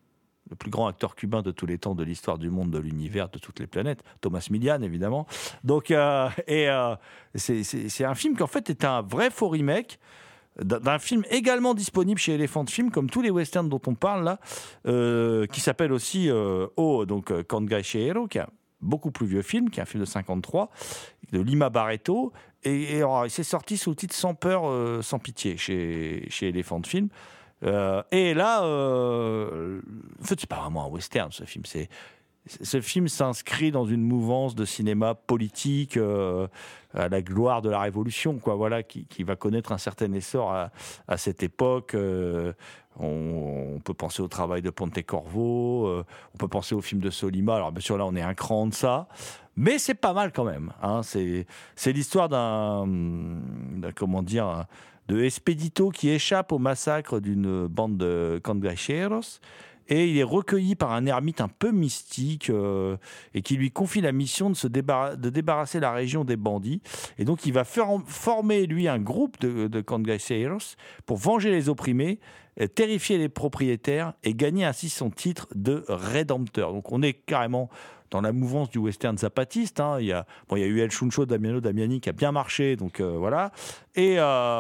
le plus grand acteur cubain de tous les temps de l'histoire du monde, de l'univers, de toutes les planètes, Thomas Milian, évidemment. Donc, euh, et euh, c'est, c'est, c'est un film qui, en fait, est un vrai faux remake d'un film également disponible chez Elephant Film, comme tous les westerns dont on parle là, euh, qui s'appelle aussi euh, O, donc euh, Cangaceiro, qui est un beaucoup plus vieux film, qui est un film de cinquante-trois, de Lima Barreto, et, et alors, il s'est sorti sous le titre Sans peur, euh, sans pitié, chez, chez Elephant Film. Euh, et là, euh, en fait, c'est pas vraiment un western, ce film, c'est... Ce film s'inscrit dans une mouvance de cinéma politique euh, à la gloire de la Révolution, quoi, voilà, qui, qui va connaître un certain essor à, à cette époque. Euh, on, on peut penser au travail de Pontecorvo, euh, on peut penser au film de Solima. Alors bien sûr, là, on est un cran de ça, mais c'est pas mal quand même. Hein, c'est, c'est l'histoire d'un, d'un comment dire, de Expedito qui échappe au massacre d'une bande de cangaceros. Et il est recueilli par un ermite un peu mystique euh, et qui lui confie la mission de se débarra- de débarrasser la région des bandits. Et donc, il va faire, former, lui, un groupe de, de cangaceiros pour venger les opprimés, euh, terrifier les propriétaires et gagner ainsi son titre de rédempteur. Donc, on est carrément dans la mouvance du western zapatiste. Hein. Il y a, bon, il y a eu El Chuncho Damiano Damiani qui a bien marché, donc euh, voilà. Et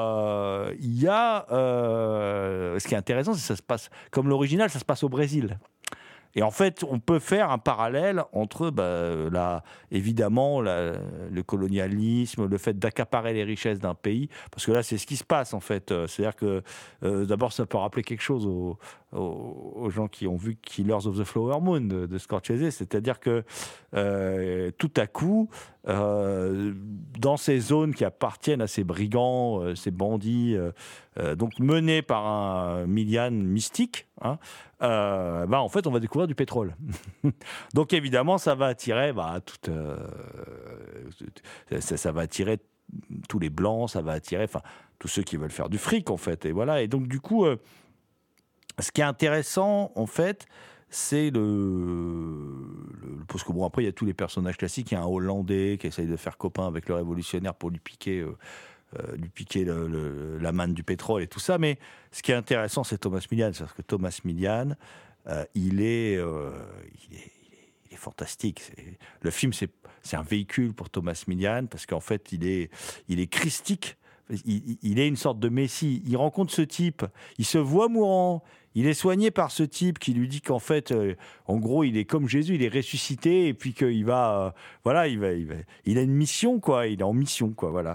euh, il y a... Euh, ce qui est intéressant, c'est que ça se passe... Comme l'original, ça se passe au Brésil. Et en fait, on peut faire un parallèle entre, bah, la, évidemment, la, le colonialisme, le fait d'accaparer les richesses d'un pays, parce que là, c'est ce qui se passe, en fait. C'est-à-dire que, euh, d'abord, ça peut rappeler quelque chose aux, aux, aux gens qui ont vu Killers of the Flower Moon de, de Scorsese, c'est-à-dire que euh, tout à coup, euh, dans ces zones qui appartiennent à ces brigands, euh, ces bandits, euh, euh, donc menés par un Milian mystique, hein, euh, bah, en fait, on va découvrir du pétrole. Donc, évidemment, ça va attirer, bah, toute, euh, ça, ça va attirer tous les blancs, ça va attirer, enfin, tous ceux qui veulent faire du fric, en fait. Et voilà. Et donc, du coup, euh, ce qui est intéressant, en fait, c'est le, le... Parce que bon, après, il y a tous les personnages classiques. Il y a un Hollandais qui essaye de faire copain avec le révolutionnaire pour lui piquer... Euh, Euh, lui piquer le, le, la manne du pétrole et tout ça, mais ce qui est intéressant, c'est Thomas Milian, parce que Thomas Milian, euh, il, est, euh, il, est, il, est, il est fantastique. C'est, le film, c'est, c'est un véhicule pour Thomas Millian parce qu'en fait, il est, il est christique. Il, il est une sorte de messie. Il rencontre ce type, il se voit mourant. Il est soigné par ce type qui lui dit qu'en fait, euh, en gros, il est comme Jésus, il est ressuscité et puis qu'il va, euh, voilà, il va, il va, il a une mission, quoi. Il est en mission, quoi, voilà.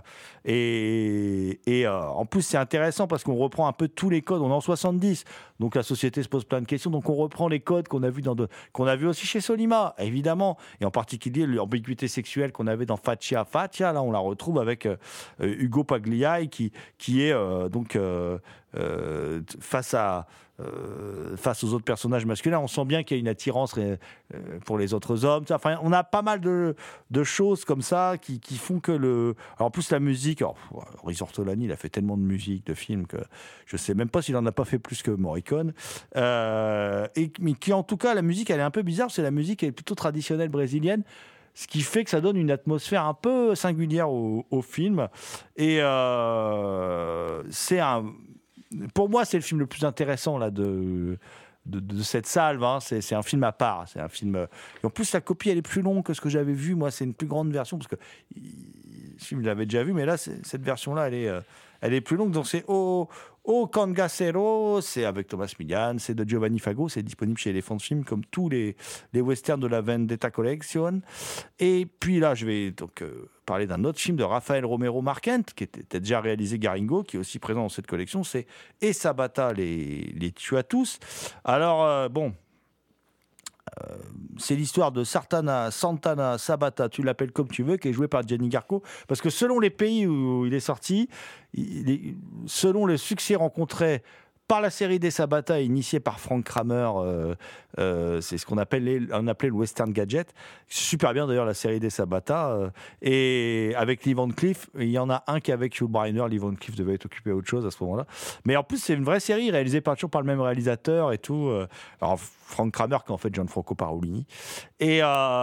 Et, et euh, en plus, c'est intéressant parce qu'on reprend un peu tous les codes. On est en soixante-dix, donc la société se pose plein de questions. Donc on reprend les codes qu'on a vus dans, de, qu'on a vu aussi chez Sollima, évidemment, et en particulier l'ambiguïté sexuelle qu'on avait dans Faccia Faccia. Là, on la retrouve avec euh, Ugo Pagliai qui, qui est euh, donc euh, euh, face à Euh, face aux autres personnages masculins, on sent bien qu'il y a une attirance euh, pour les autres hommes. Enfin, on a pas mal de, de choses comme ça qui, qui font que le. Alors, en plus, la musique. Alors, Riz Ortolani, il a fait tellement de musique, de films que je sais même pas s'il en a pas fait plus que Morricone. Euh, et mais qui, en tout cas, la musique, elle est un peu bizarre. C'est la musique, elle est plutôt traditionnelle brésilienne. Ce qui fait que ça donne une atmosphère un peu singulière au, au film. Et euh, c'est un. Pour moi, c'est le film le plus intéressant là, de, de, de cette salve. Hein. C'est, c'est un film à part. C'est un film... Et en plus, la copie, elle est plus longue que ce que j'avais vu. Moi, c'est une plus grande version, parce que ce film, je l'avais déjà vu, mais là, c'est, cette version-là, elle est, elle est plus longue. Donc, c'est O, O Cangaceiro, c'est avec Thomas Millian, c'est de Giovanni Fago, c'est disponible chez Elephant Film, comme tous les, les westerns de la Vendetta Collection. Et puis là, je vais donc... Euh, parler d'un autre film de Rafael Romero Marquent, qui était déjà réalisé Garingo, qui est aussi présent dans cette collection, c'est Et Sabata les, les tue à tous. Alors, euh, bon, euh, c'est l'histoire de Sartana, Santana Sabata, tu l'appelles comme tu veux, qui est joué par Gianni Garco, parce que selon les pays où il est sorti, il est, selon le succès rencontré par la série des Sabata, initiée par Frank Kramer, euh, euh, c'est ce qu'on appelle les, on appelait le Western Gadget. Super bien d'ailleurs la série des Sabata. Euh, et avec Lee Van Cleef, il y en a un qui est avec Hugh Brynner. Lee Van Cleef devait être occupé à autre chose à ce moment-là. Mais en plus, c'est une vraie série réalisée par, toujours par le même réalisateur et tout. Euh, alors Frank Kramer qui est en fait Gianfranco Parolini. Et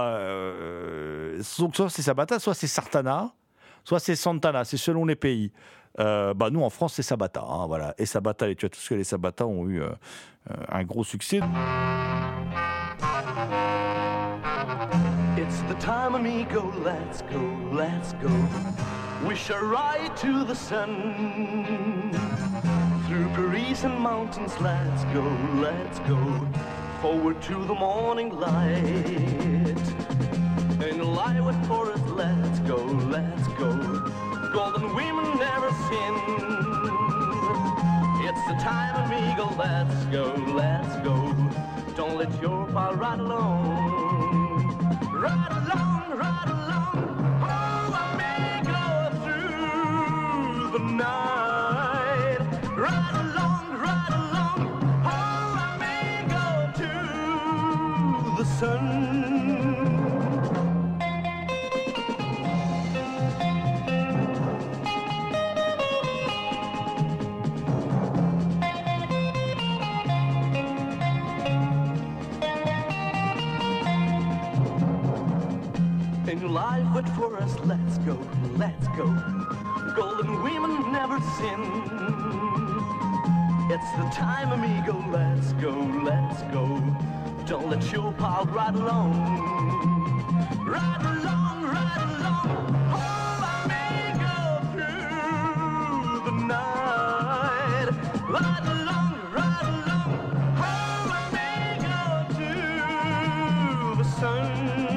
euh, donc soit c'est Sabata, soit c'est Sartana, soit c'est Santana. C'est selon les pays. Euh, bah nous en France c'est Sabata, hein, voilà. Et Sabata, les, tu vois tout ce que les Sabata ont eu euh, euh, un gros succès. It's the time amigo, let's go, let's go. We shall ride to the sun. Through Parisian mountains, let's go, let's go. Forward to the morning light. In the lilac forest, let's go, let's go. Golden women never sin. It's the time, amigo, let's go, let's go. Don't let your pal ride alone. Ride along, ride along. Oh, amigo, through the night. Ride along, ride along. Oh, amigo, to the sun. Life wait for us, let's go, let's go. Golden women never sin. It's the time, amigo, let's go, let's go. Don't let your pal ride along. Ride along, ride along. Oh, amigo, through the night. Ride along, ride along. Oh, amigo, to the sun.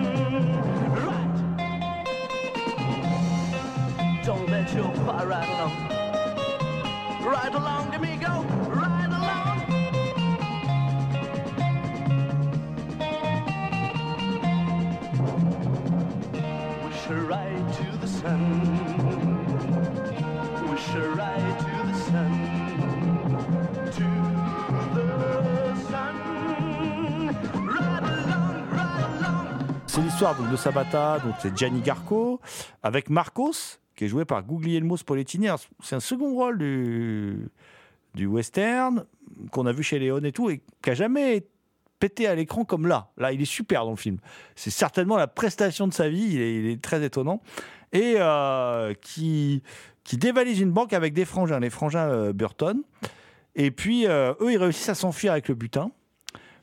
Don't let your fire ride along. Ride along, amigo, ride along. We shall ride to the sun. We shall ride to the sun. To the sun. Ride along, ride along. C'est l'histoire donc, de Sabata, donc c'est Gianni Garco, avec Marcos, qui est joué par Guglielmo Spolettini. Alors, c'est un second rôle du, du western qu'on a vu chez Léon et tout, et qui n'a jamais pété à l'écran comme là. Là, il est super dans le film. C'est certainement la prestation de sa vie, il est, il est très étonnant. Et euh, qui, qui dévalise une banque avec des frangins, les frangins euh, Burton. Et puis, euh, eux, ils réussissent à s'enfuir avec le butin.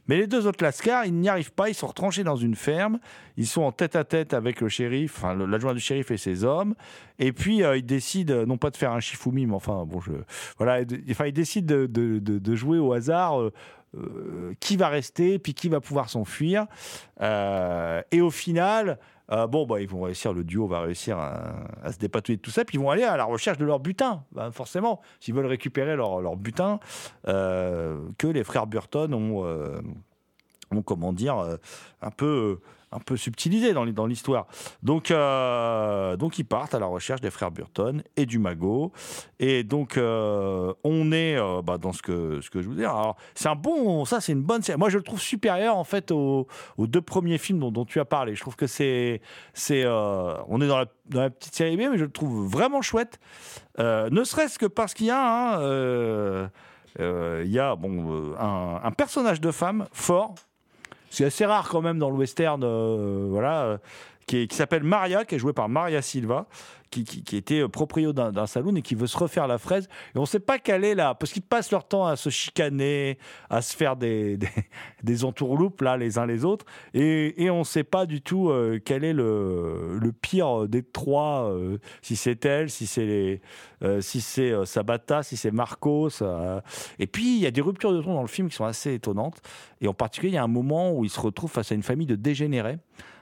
Mais les deux autres lascars, ils n'y arrivent pas, ils sont retranchés dans une ferme, ils sont en tête-à-tête avec le shérif, enfin le- l'adjoint du shérif et ses hommes, et puis euh, ils décident, euh, non pas de faire un Shifumi, mais enfin, bon, je, voilà, et de- enfin, ils décident de, de- de- de jouer au hasard euh, euh, qui va rester, puis qui va pouvoir s'enfuir. Euh, et au final, euh, bon, bah, ils vont réussir, le duo va réussir à, à se dépatouiller de tout ça, puis ils vont aller à la recherche de leur butin, bah, forcément, s'ils veulent récupérer leur, leur butin, euh, que les frères Burton ont, euh, ont comment dire, euh, un peu... un peu subtilisé dans l'hi- dans l'histoire. Donc, euh, donc, ils partent à la recherche des frères Burton et du magot. Et donc, euh, on est euh, bah, dans ce que, ce que je vous dis. Alors, c'est un bon... Ça, c'est une bonne série. Moi, je le trouve supérieur, en fait, aux, aux deux premiers films dont, dont tu as parlé. Je trouve que c'est... c'est euh, on est dans la, dans la petite série B, mais je le trouve vraiment chouette. Euh, ne serait-ce que parce qu'il y a... Hein, euh, euh, il y a bon, euh, un, un personnage de femme fort. C'est assez rare quand même dans le western, euh, voilà, euh, qui, est- qui s'appelle Maria, qui est jouée par Maria Silva, qui, qui, qui était proprio d'un, d'un saloon et qui veut se refaire la fraise. Et on ne sait pas quelle est là, parce qu'ils passent leur temps à se chicaner, à se faire des, des, des entourloupes là, les uns les autres, et, et on ne sait pas du tout euh, quel est le, le pire des trois, euh, si c'est elle, si c'est les, euh, si c'est euh, Sabata, si c'est Marcos. euh. Et puis il y a des ruptures de ton dans le film qui sont assez étonnantes. Et en particulier, il y a un moment où il se retrouve face à une famille de dégénérés.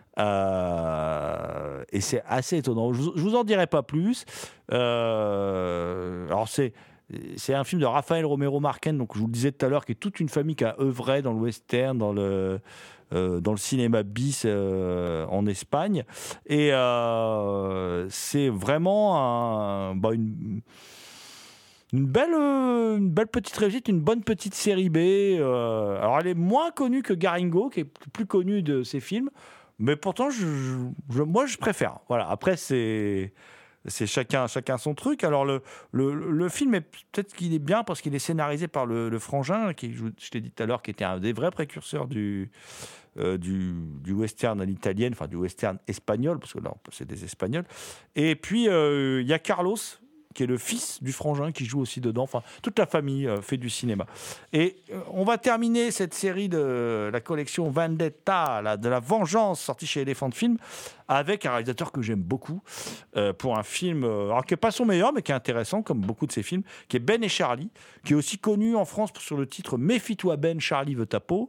Euh, et c'est assez étonnant. Je, vous- je vous en dirai pas plus. Euh, alors c'est c'est un film de Rafael Romero Marquez, donc je vous le disais tout à l'heure, qui est toute une famille qui a œuvré dans le western, dans le euh, dans le cinéma bis euh, en Espagne. Et euh, c'est vraiment un, bah, une une belle, euh, une belle petite réussite, une bonne petite série B. euh, alors, elle est moins connue que Garingo, qui est plus connue de ses films, mais pourtant, je, je- moi, je préfère. Voilà. Après, c'est, c'est chacun, chacun son truc. Alors, le, le, le film, est, peut-être qu'il est bien parce qu'il est scénarisé par le, le Frangin, qui, je, je t'ai dit tout à l'heure, qui était un des vrais précurseurs du, euh, du, du western à l'italienne, enfin du western espagnol, parce que là, c'est des Espagnols. Et puis, euh, il y a Carlos, qui est le fils du Frangin, qui joue aussi dedans. Enfin, toute la famille euh, fait du cinéma. Et euh, on va terminer cette série de la collection Vendetta, la- de la vengeance, sortie chez Elephant Film, avec un réalisateur que j'aime beaucoup, euh, pour un film, euh, alors qui n'est pas son meilleur, mais qui est intéressant, comme beaucoup de ses films, qui est Ben et Charlie, qui est aussi connu en France sur le titre Méfie-toi Ben, Charlie veut ta peau.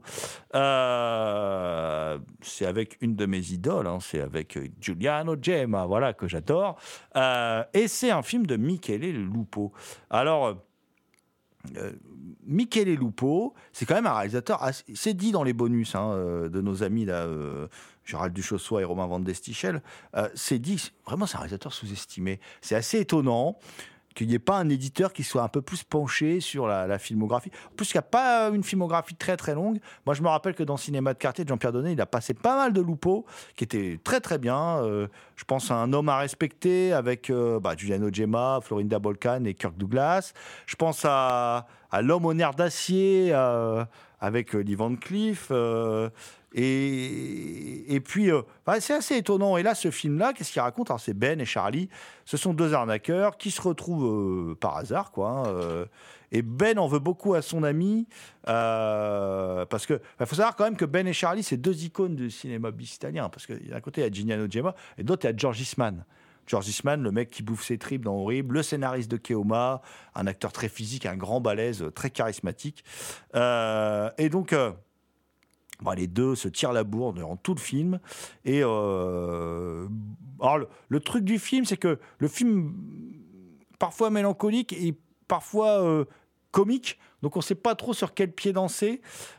Euh, c'est avec une de mes idoles, hein, c'est avec euh, Giuliano Gemma, voilà, que j'adore. Euh, et c'est un film de Michele Lupo. Alors, euh, Michele Lupo, c'est quand même un réalisateur, assez- c'est dit dans les bonus hein, euh, de nos amis là, euh, Gérald Duchossois et Romain Van Destichel, euh, c'est dit, vraiment c'est un réalisateur sous-estimé. C'est assez étonnant qu'il n'y ait pas un éditeur qui soit un peu plus penché sur la, la filmographie. En plus, il n'y a pas une filmographie très très longue. Moi, je me rappelle que dans Cinéma de quartier de Jean-Pierre Donnet, il a passé pas mal de Lupo, qui étaient très très bien. Euh, je pense à Un homme à respecter avec euh, bah, Giuliano Gemma, Florinda Bolkan et Kirk Douglas. Je pense à, à L'homme au nerf d'acier euh, avec euh, Lee Van Cleef. Euh, et, et puis, euh, bah, c'est assez étonnant. Et là, ce film-là, qu'est-ce qu'il raconte? Alors, c'est Ben et Charlie. Ce sont deux arnaqueurs qui se retrouvent euh, par hasard, quoi. Hein, euh, et Ben en veut beaucoup à son ami. Euh, parce que, il faut savoir quand même que Ben et Charlie, c'est deux icônes du cinéma bis italien. Parce que d'un côté, il y a Giuliano Gemma et de l'autre, il y a George Eastman. George Eastman, le mec qui bouffe ses tripes dans Horrible, le scénariste de Keoma, un acteur très physique, un grand balèze, très charismatique. Euh, et donc. Euh, Bon, les deux se tirent la bourre durant tout le film. Et euh, alors, le, le truc du film, c'est que le film, parfois mélancolique et parfois euh, comique, donc on ne sait pas trop sur quel pied danser.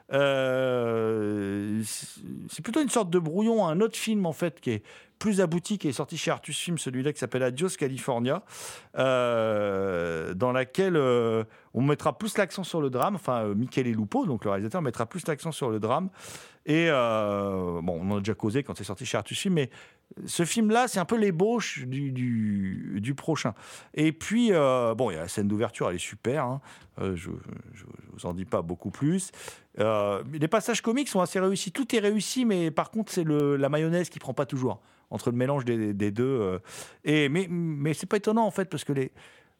Euh, c'est plutôt une sorte de brouillon à un autre film, en fait, qui est plus abouti, qui est sorti chez Artus Film, celui-là qui s'appelle Adios California, euh, dans laquelle euh, on mettra plus l'accent sur le drame, enfin euh, Michele Lupo, donc le réalisateur, mettra plus l'accent sur le drame, et euh, bon, on en a déjà causé quand c'est sorti chez Artus Film, mais ce film-là, c'est un peu l'ébauche du, du, du prochain. Et puis, euh, bon, il y a la scène d'ouverture, elle est super, hein, euh, je ne vous en dis pas beaucoup plus. Euh, les passages comiques sont assez réussis, tout est réussi, mais par contre, c'est le, la mayonnaise qui ne prend pas toujours, entre le mélange des, des deux. Euh, et, mais mais c'est pas étonnant, en fait, parce que les,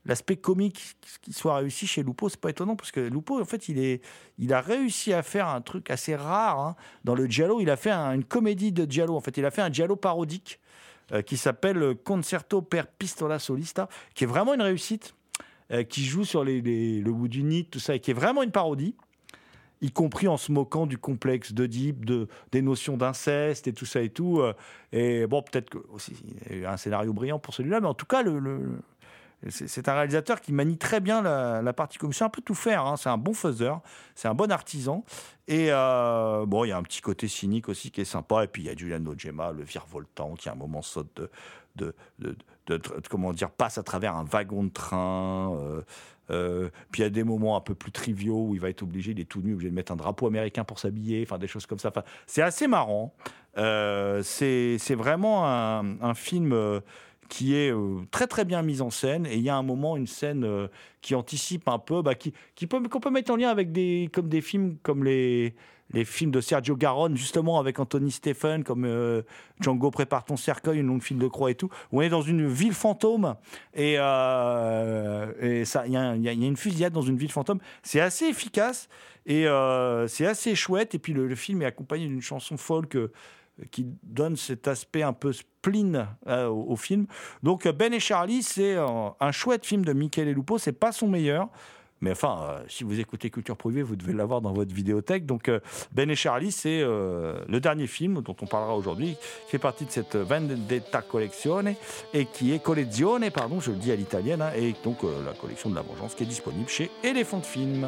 l'aspect comique qui soit réussi chez Lupo, c'est pas étonnant parce que Lupo, en fait, il, est, il a réussi à faire un truc assez rare. Hein. Dans le giallo, il a fait un, une comédie de giallo. En fait, il a fait un giallo parodique euh, qui s'appelle Concerto per Pistola Solista, qui est vraiment une réussite, euh, qui joue sur les, les, le bout du nid, tout ça, et qui est vraiment une parodie, y compris en se moquant du complexe d'Oedipe, de, des notions d'inceste et tout ça et tout. Euh, et bon, peut-être que aussi, il y a eu un scénario brillant pour celui-là, mais en tout cas, le, le c'est un réalisateur qui manie très bien la, la partie comique. C'est un peu tout faire, hein. C'est un bon faiseur, c'est un bon artisan. Et euh, bon, il y a un petit côté cynique aussi qui est sympa. Et puis il y a Giuliano Gemma, le virevoltant, qui à un moment saute de, de, de, de, de, de comment dire, passe à travers un wagon de train. Euh, euh, puis il y a des moments un peu plus triviaux où il va être obligé, il est tout nu, obligé de mettre un drapeau américain pour s'habiller, enfin des choses comme ça. Enfin, c'est assez marrant. Euh, c'est vraiment un, un film. Euh, qui est euh, très très bien mise en scène, et il y a un moment, une scène euh, qui anticipe un peu, bah, qui, qui peut, qu'on peut mettre en lien avec des, comme des films comme les, les films de Sergio Garonne, justement avec Anthony Stephen, comme euh, Django prépare ton cercueil, une longue file de croix et tout, où on est dans une ville fantôme, et euh, et ça, il y, y, y a une fusillade dans une ville fantôme, c'est assez efficace, et euh, c'est assez chouette, et puis le, le film est accompagné d'une chanson folk euh, qui donne cet aspect un peu spleen euh, au, au film. Donc Ben et Charlie, c'est euh, un chouette film de Michele Lupo. C'est pas son meilleur, mais enfin, euh, si vous écoutez Culture Prohibée, vous devez l'avoir dans votre vidéothèque. Donc euh, Ben et Charlie, c'est euh, le dernier film dont on parlera aujourd'hui, qui fait partie de cette Vendetta Collezione, et qui est Collezione, pardon, je le dis à l'italienne, hein, et donc euh, la collection de la vengeance qui est disponible chez Elephant Film.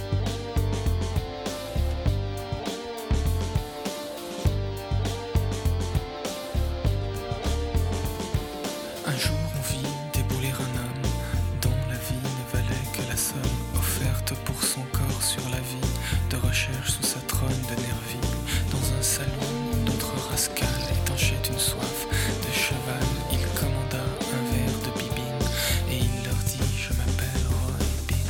Un jour on vit débouler un homme dont la vie ne valait que la somme offerte pour son corps sur la vie de recherche sous sa trône de Nerville. Dans un salon, notre rascal étanchait une soif de cheval. Il commanda un verre de bibine et il leur dit: je m'appelle Roy Bean.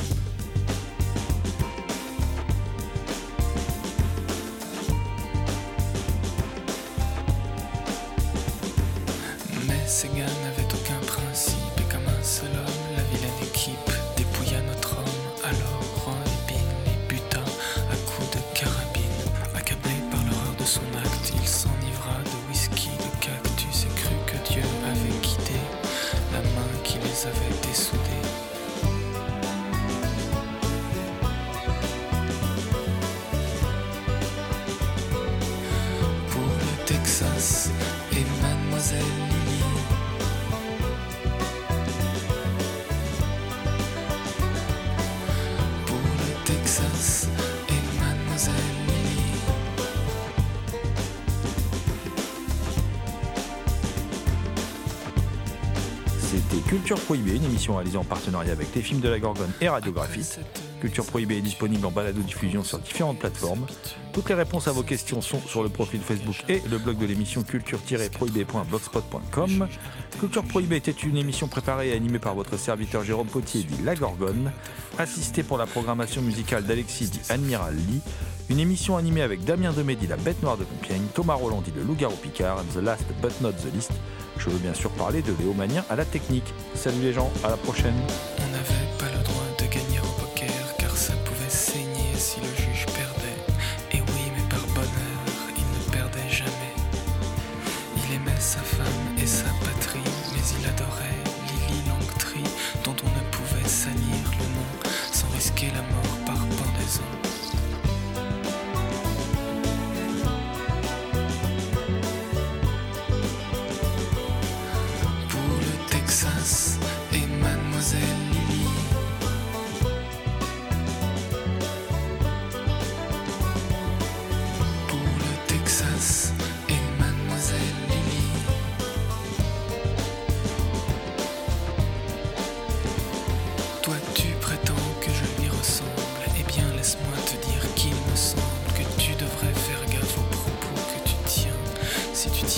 Mais ces gars n'avaient aucun principe, et comme un seul homme, la vilaine équipe dépouilla notre homme. Alors Roy Bean les buta à coups de carabine. Accablé par l'horreur de son acte, il s'enivra de whisky, de cactus, et crut que Dieu avait guidé la main qui les avait dessoudés. Pour le Texas et Mademoiselle Lily, pour le Texas et Mademoiselle Lily. C'était Culture Prohibée, une émission réalisée en partenariat avec les films de la Gorgone et Radiographite. Culture Prohibée est disponible en balado-diffusion sur différentes plateformes. Toutes les réponses à vos questions sont sur le profil Facebook et le blog de l'émission culture tiret prohibée point blogspot point com. Culture Prohibée était une émission préparée et animée par votre serviteur Jérôme Potier dit La Gorgone, assisté pour la programmation musicale d'Alexis dit Admiral Lee. Une émission animée avec Damien Demey dit La Bête Noire de Compiègne, Thomas Roland dit Le Loup-Garou Picard, and The Last But Not The Least. Je veux bien sûr parler de Léo Manien à la technique. Salut les gens, à la prochaine. On n'avait pas le droit de gagner au poker, car ça pouvait saigner si le juge perdait. Et oui, mais par bonheur, il ne perdait jamais. Il aimait sa femme et sa patrie, mais il adorait Lily Langtry, dont on ne pouvait salir le nom sans risquer la mort par pendaison. Pour le Texas et Mademoiselle Lily. Pour le Texas et Mademoiselle Lily. Toi tu prétends que je lui ressemble, eh bien laisse-moi te dire qu'il me semble que tu devrais faire gaffe aux propos que tu tiens. Si tu tiens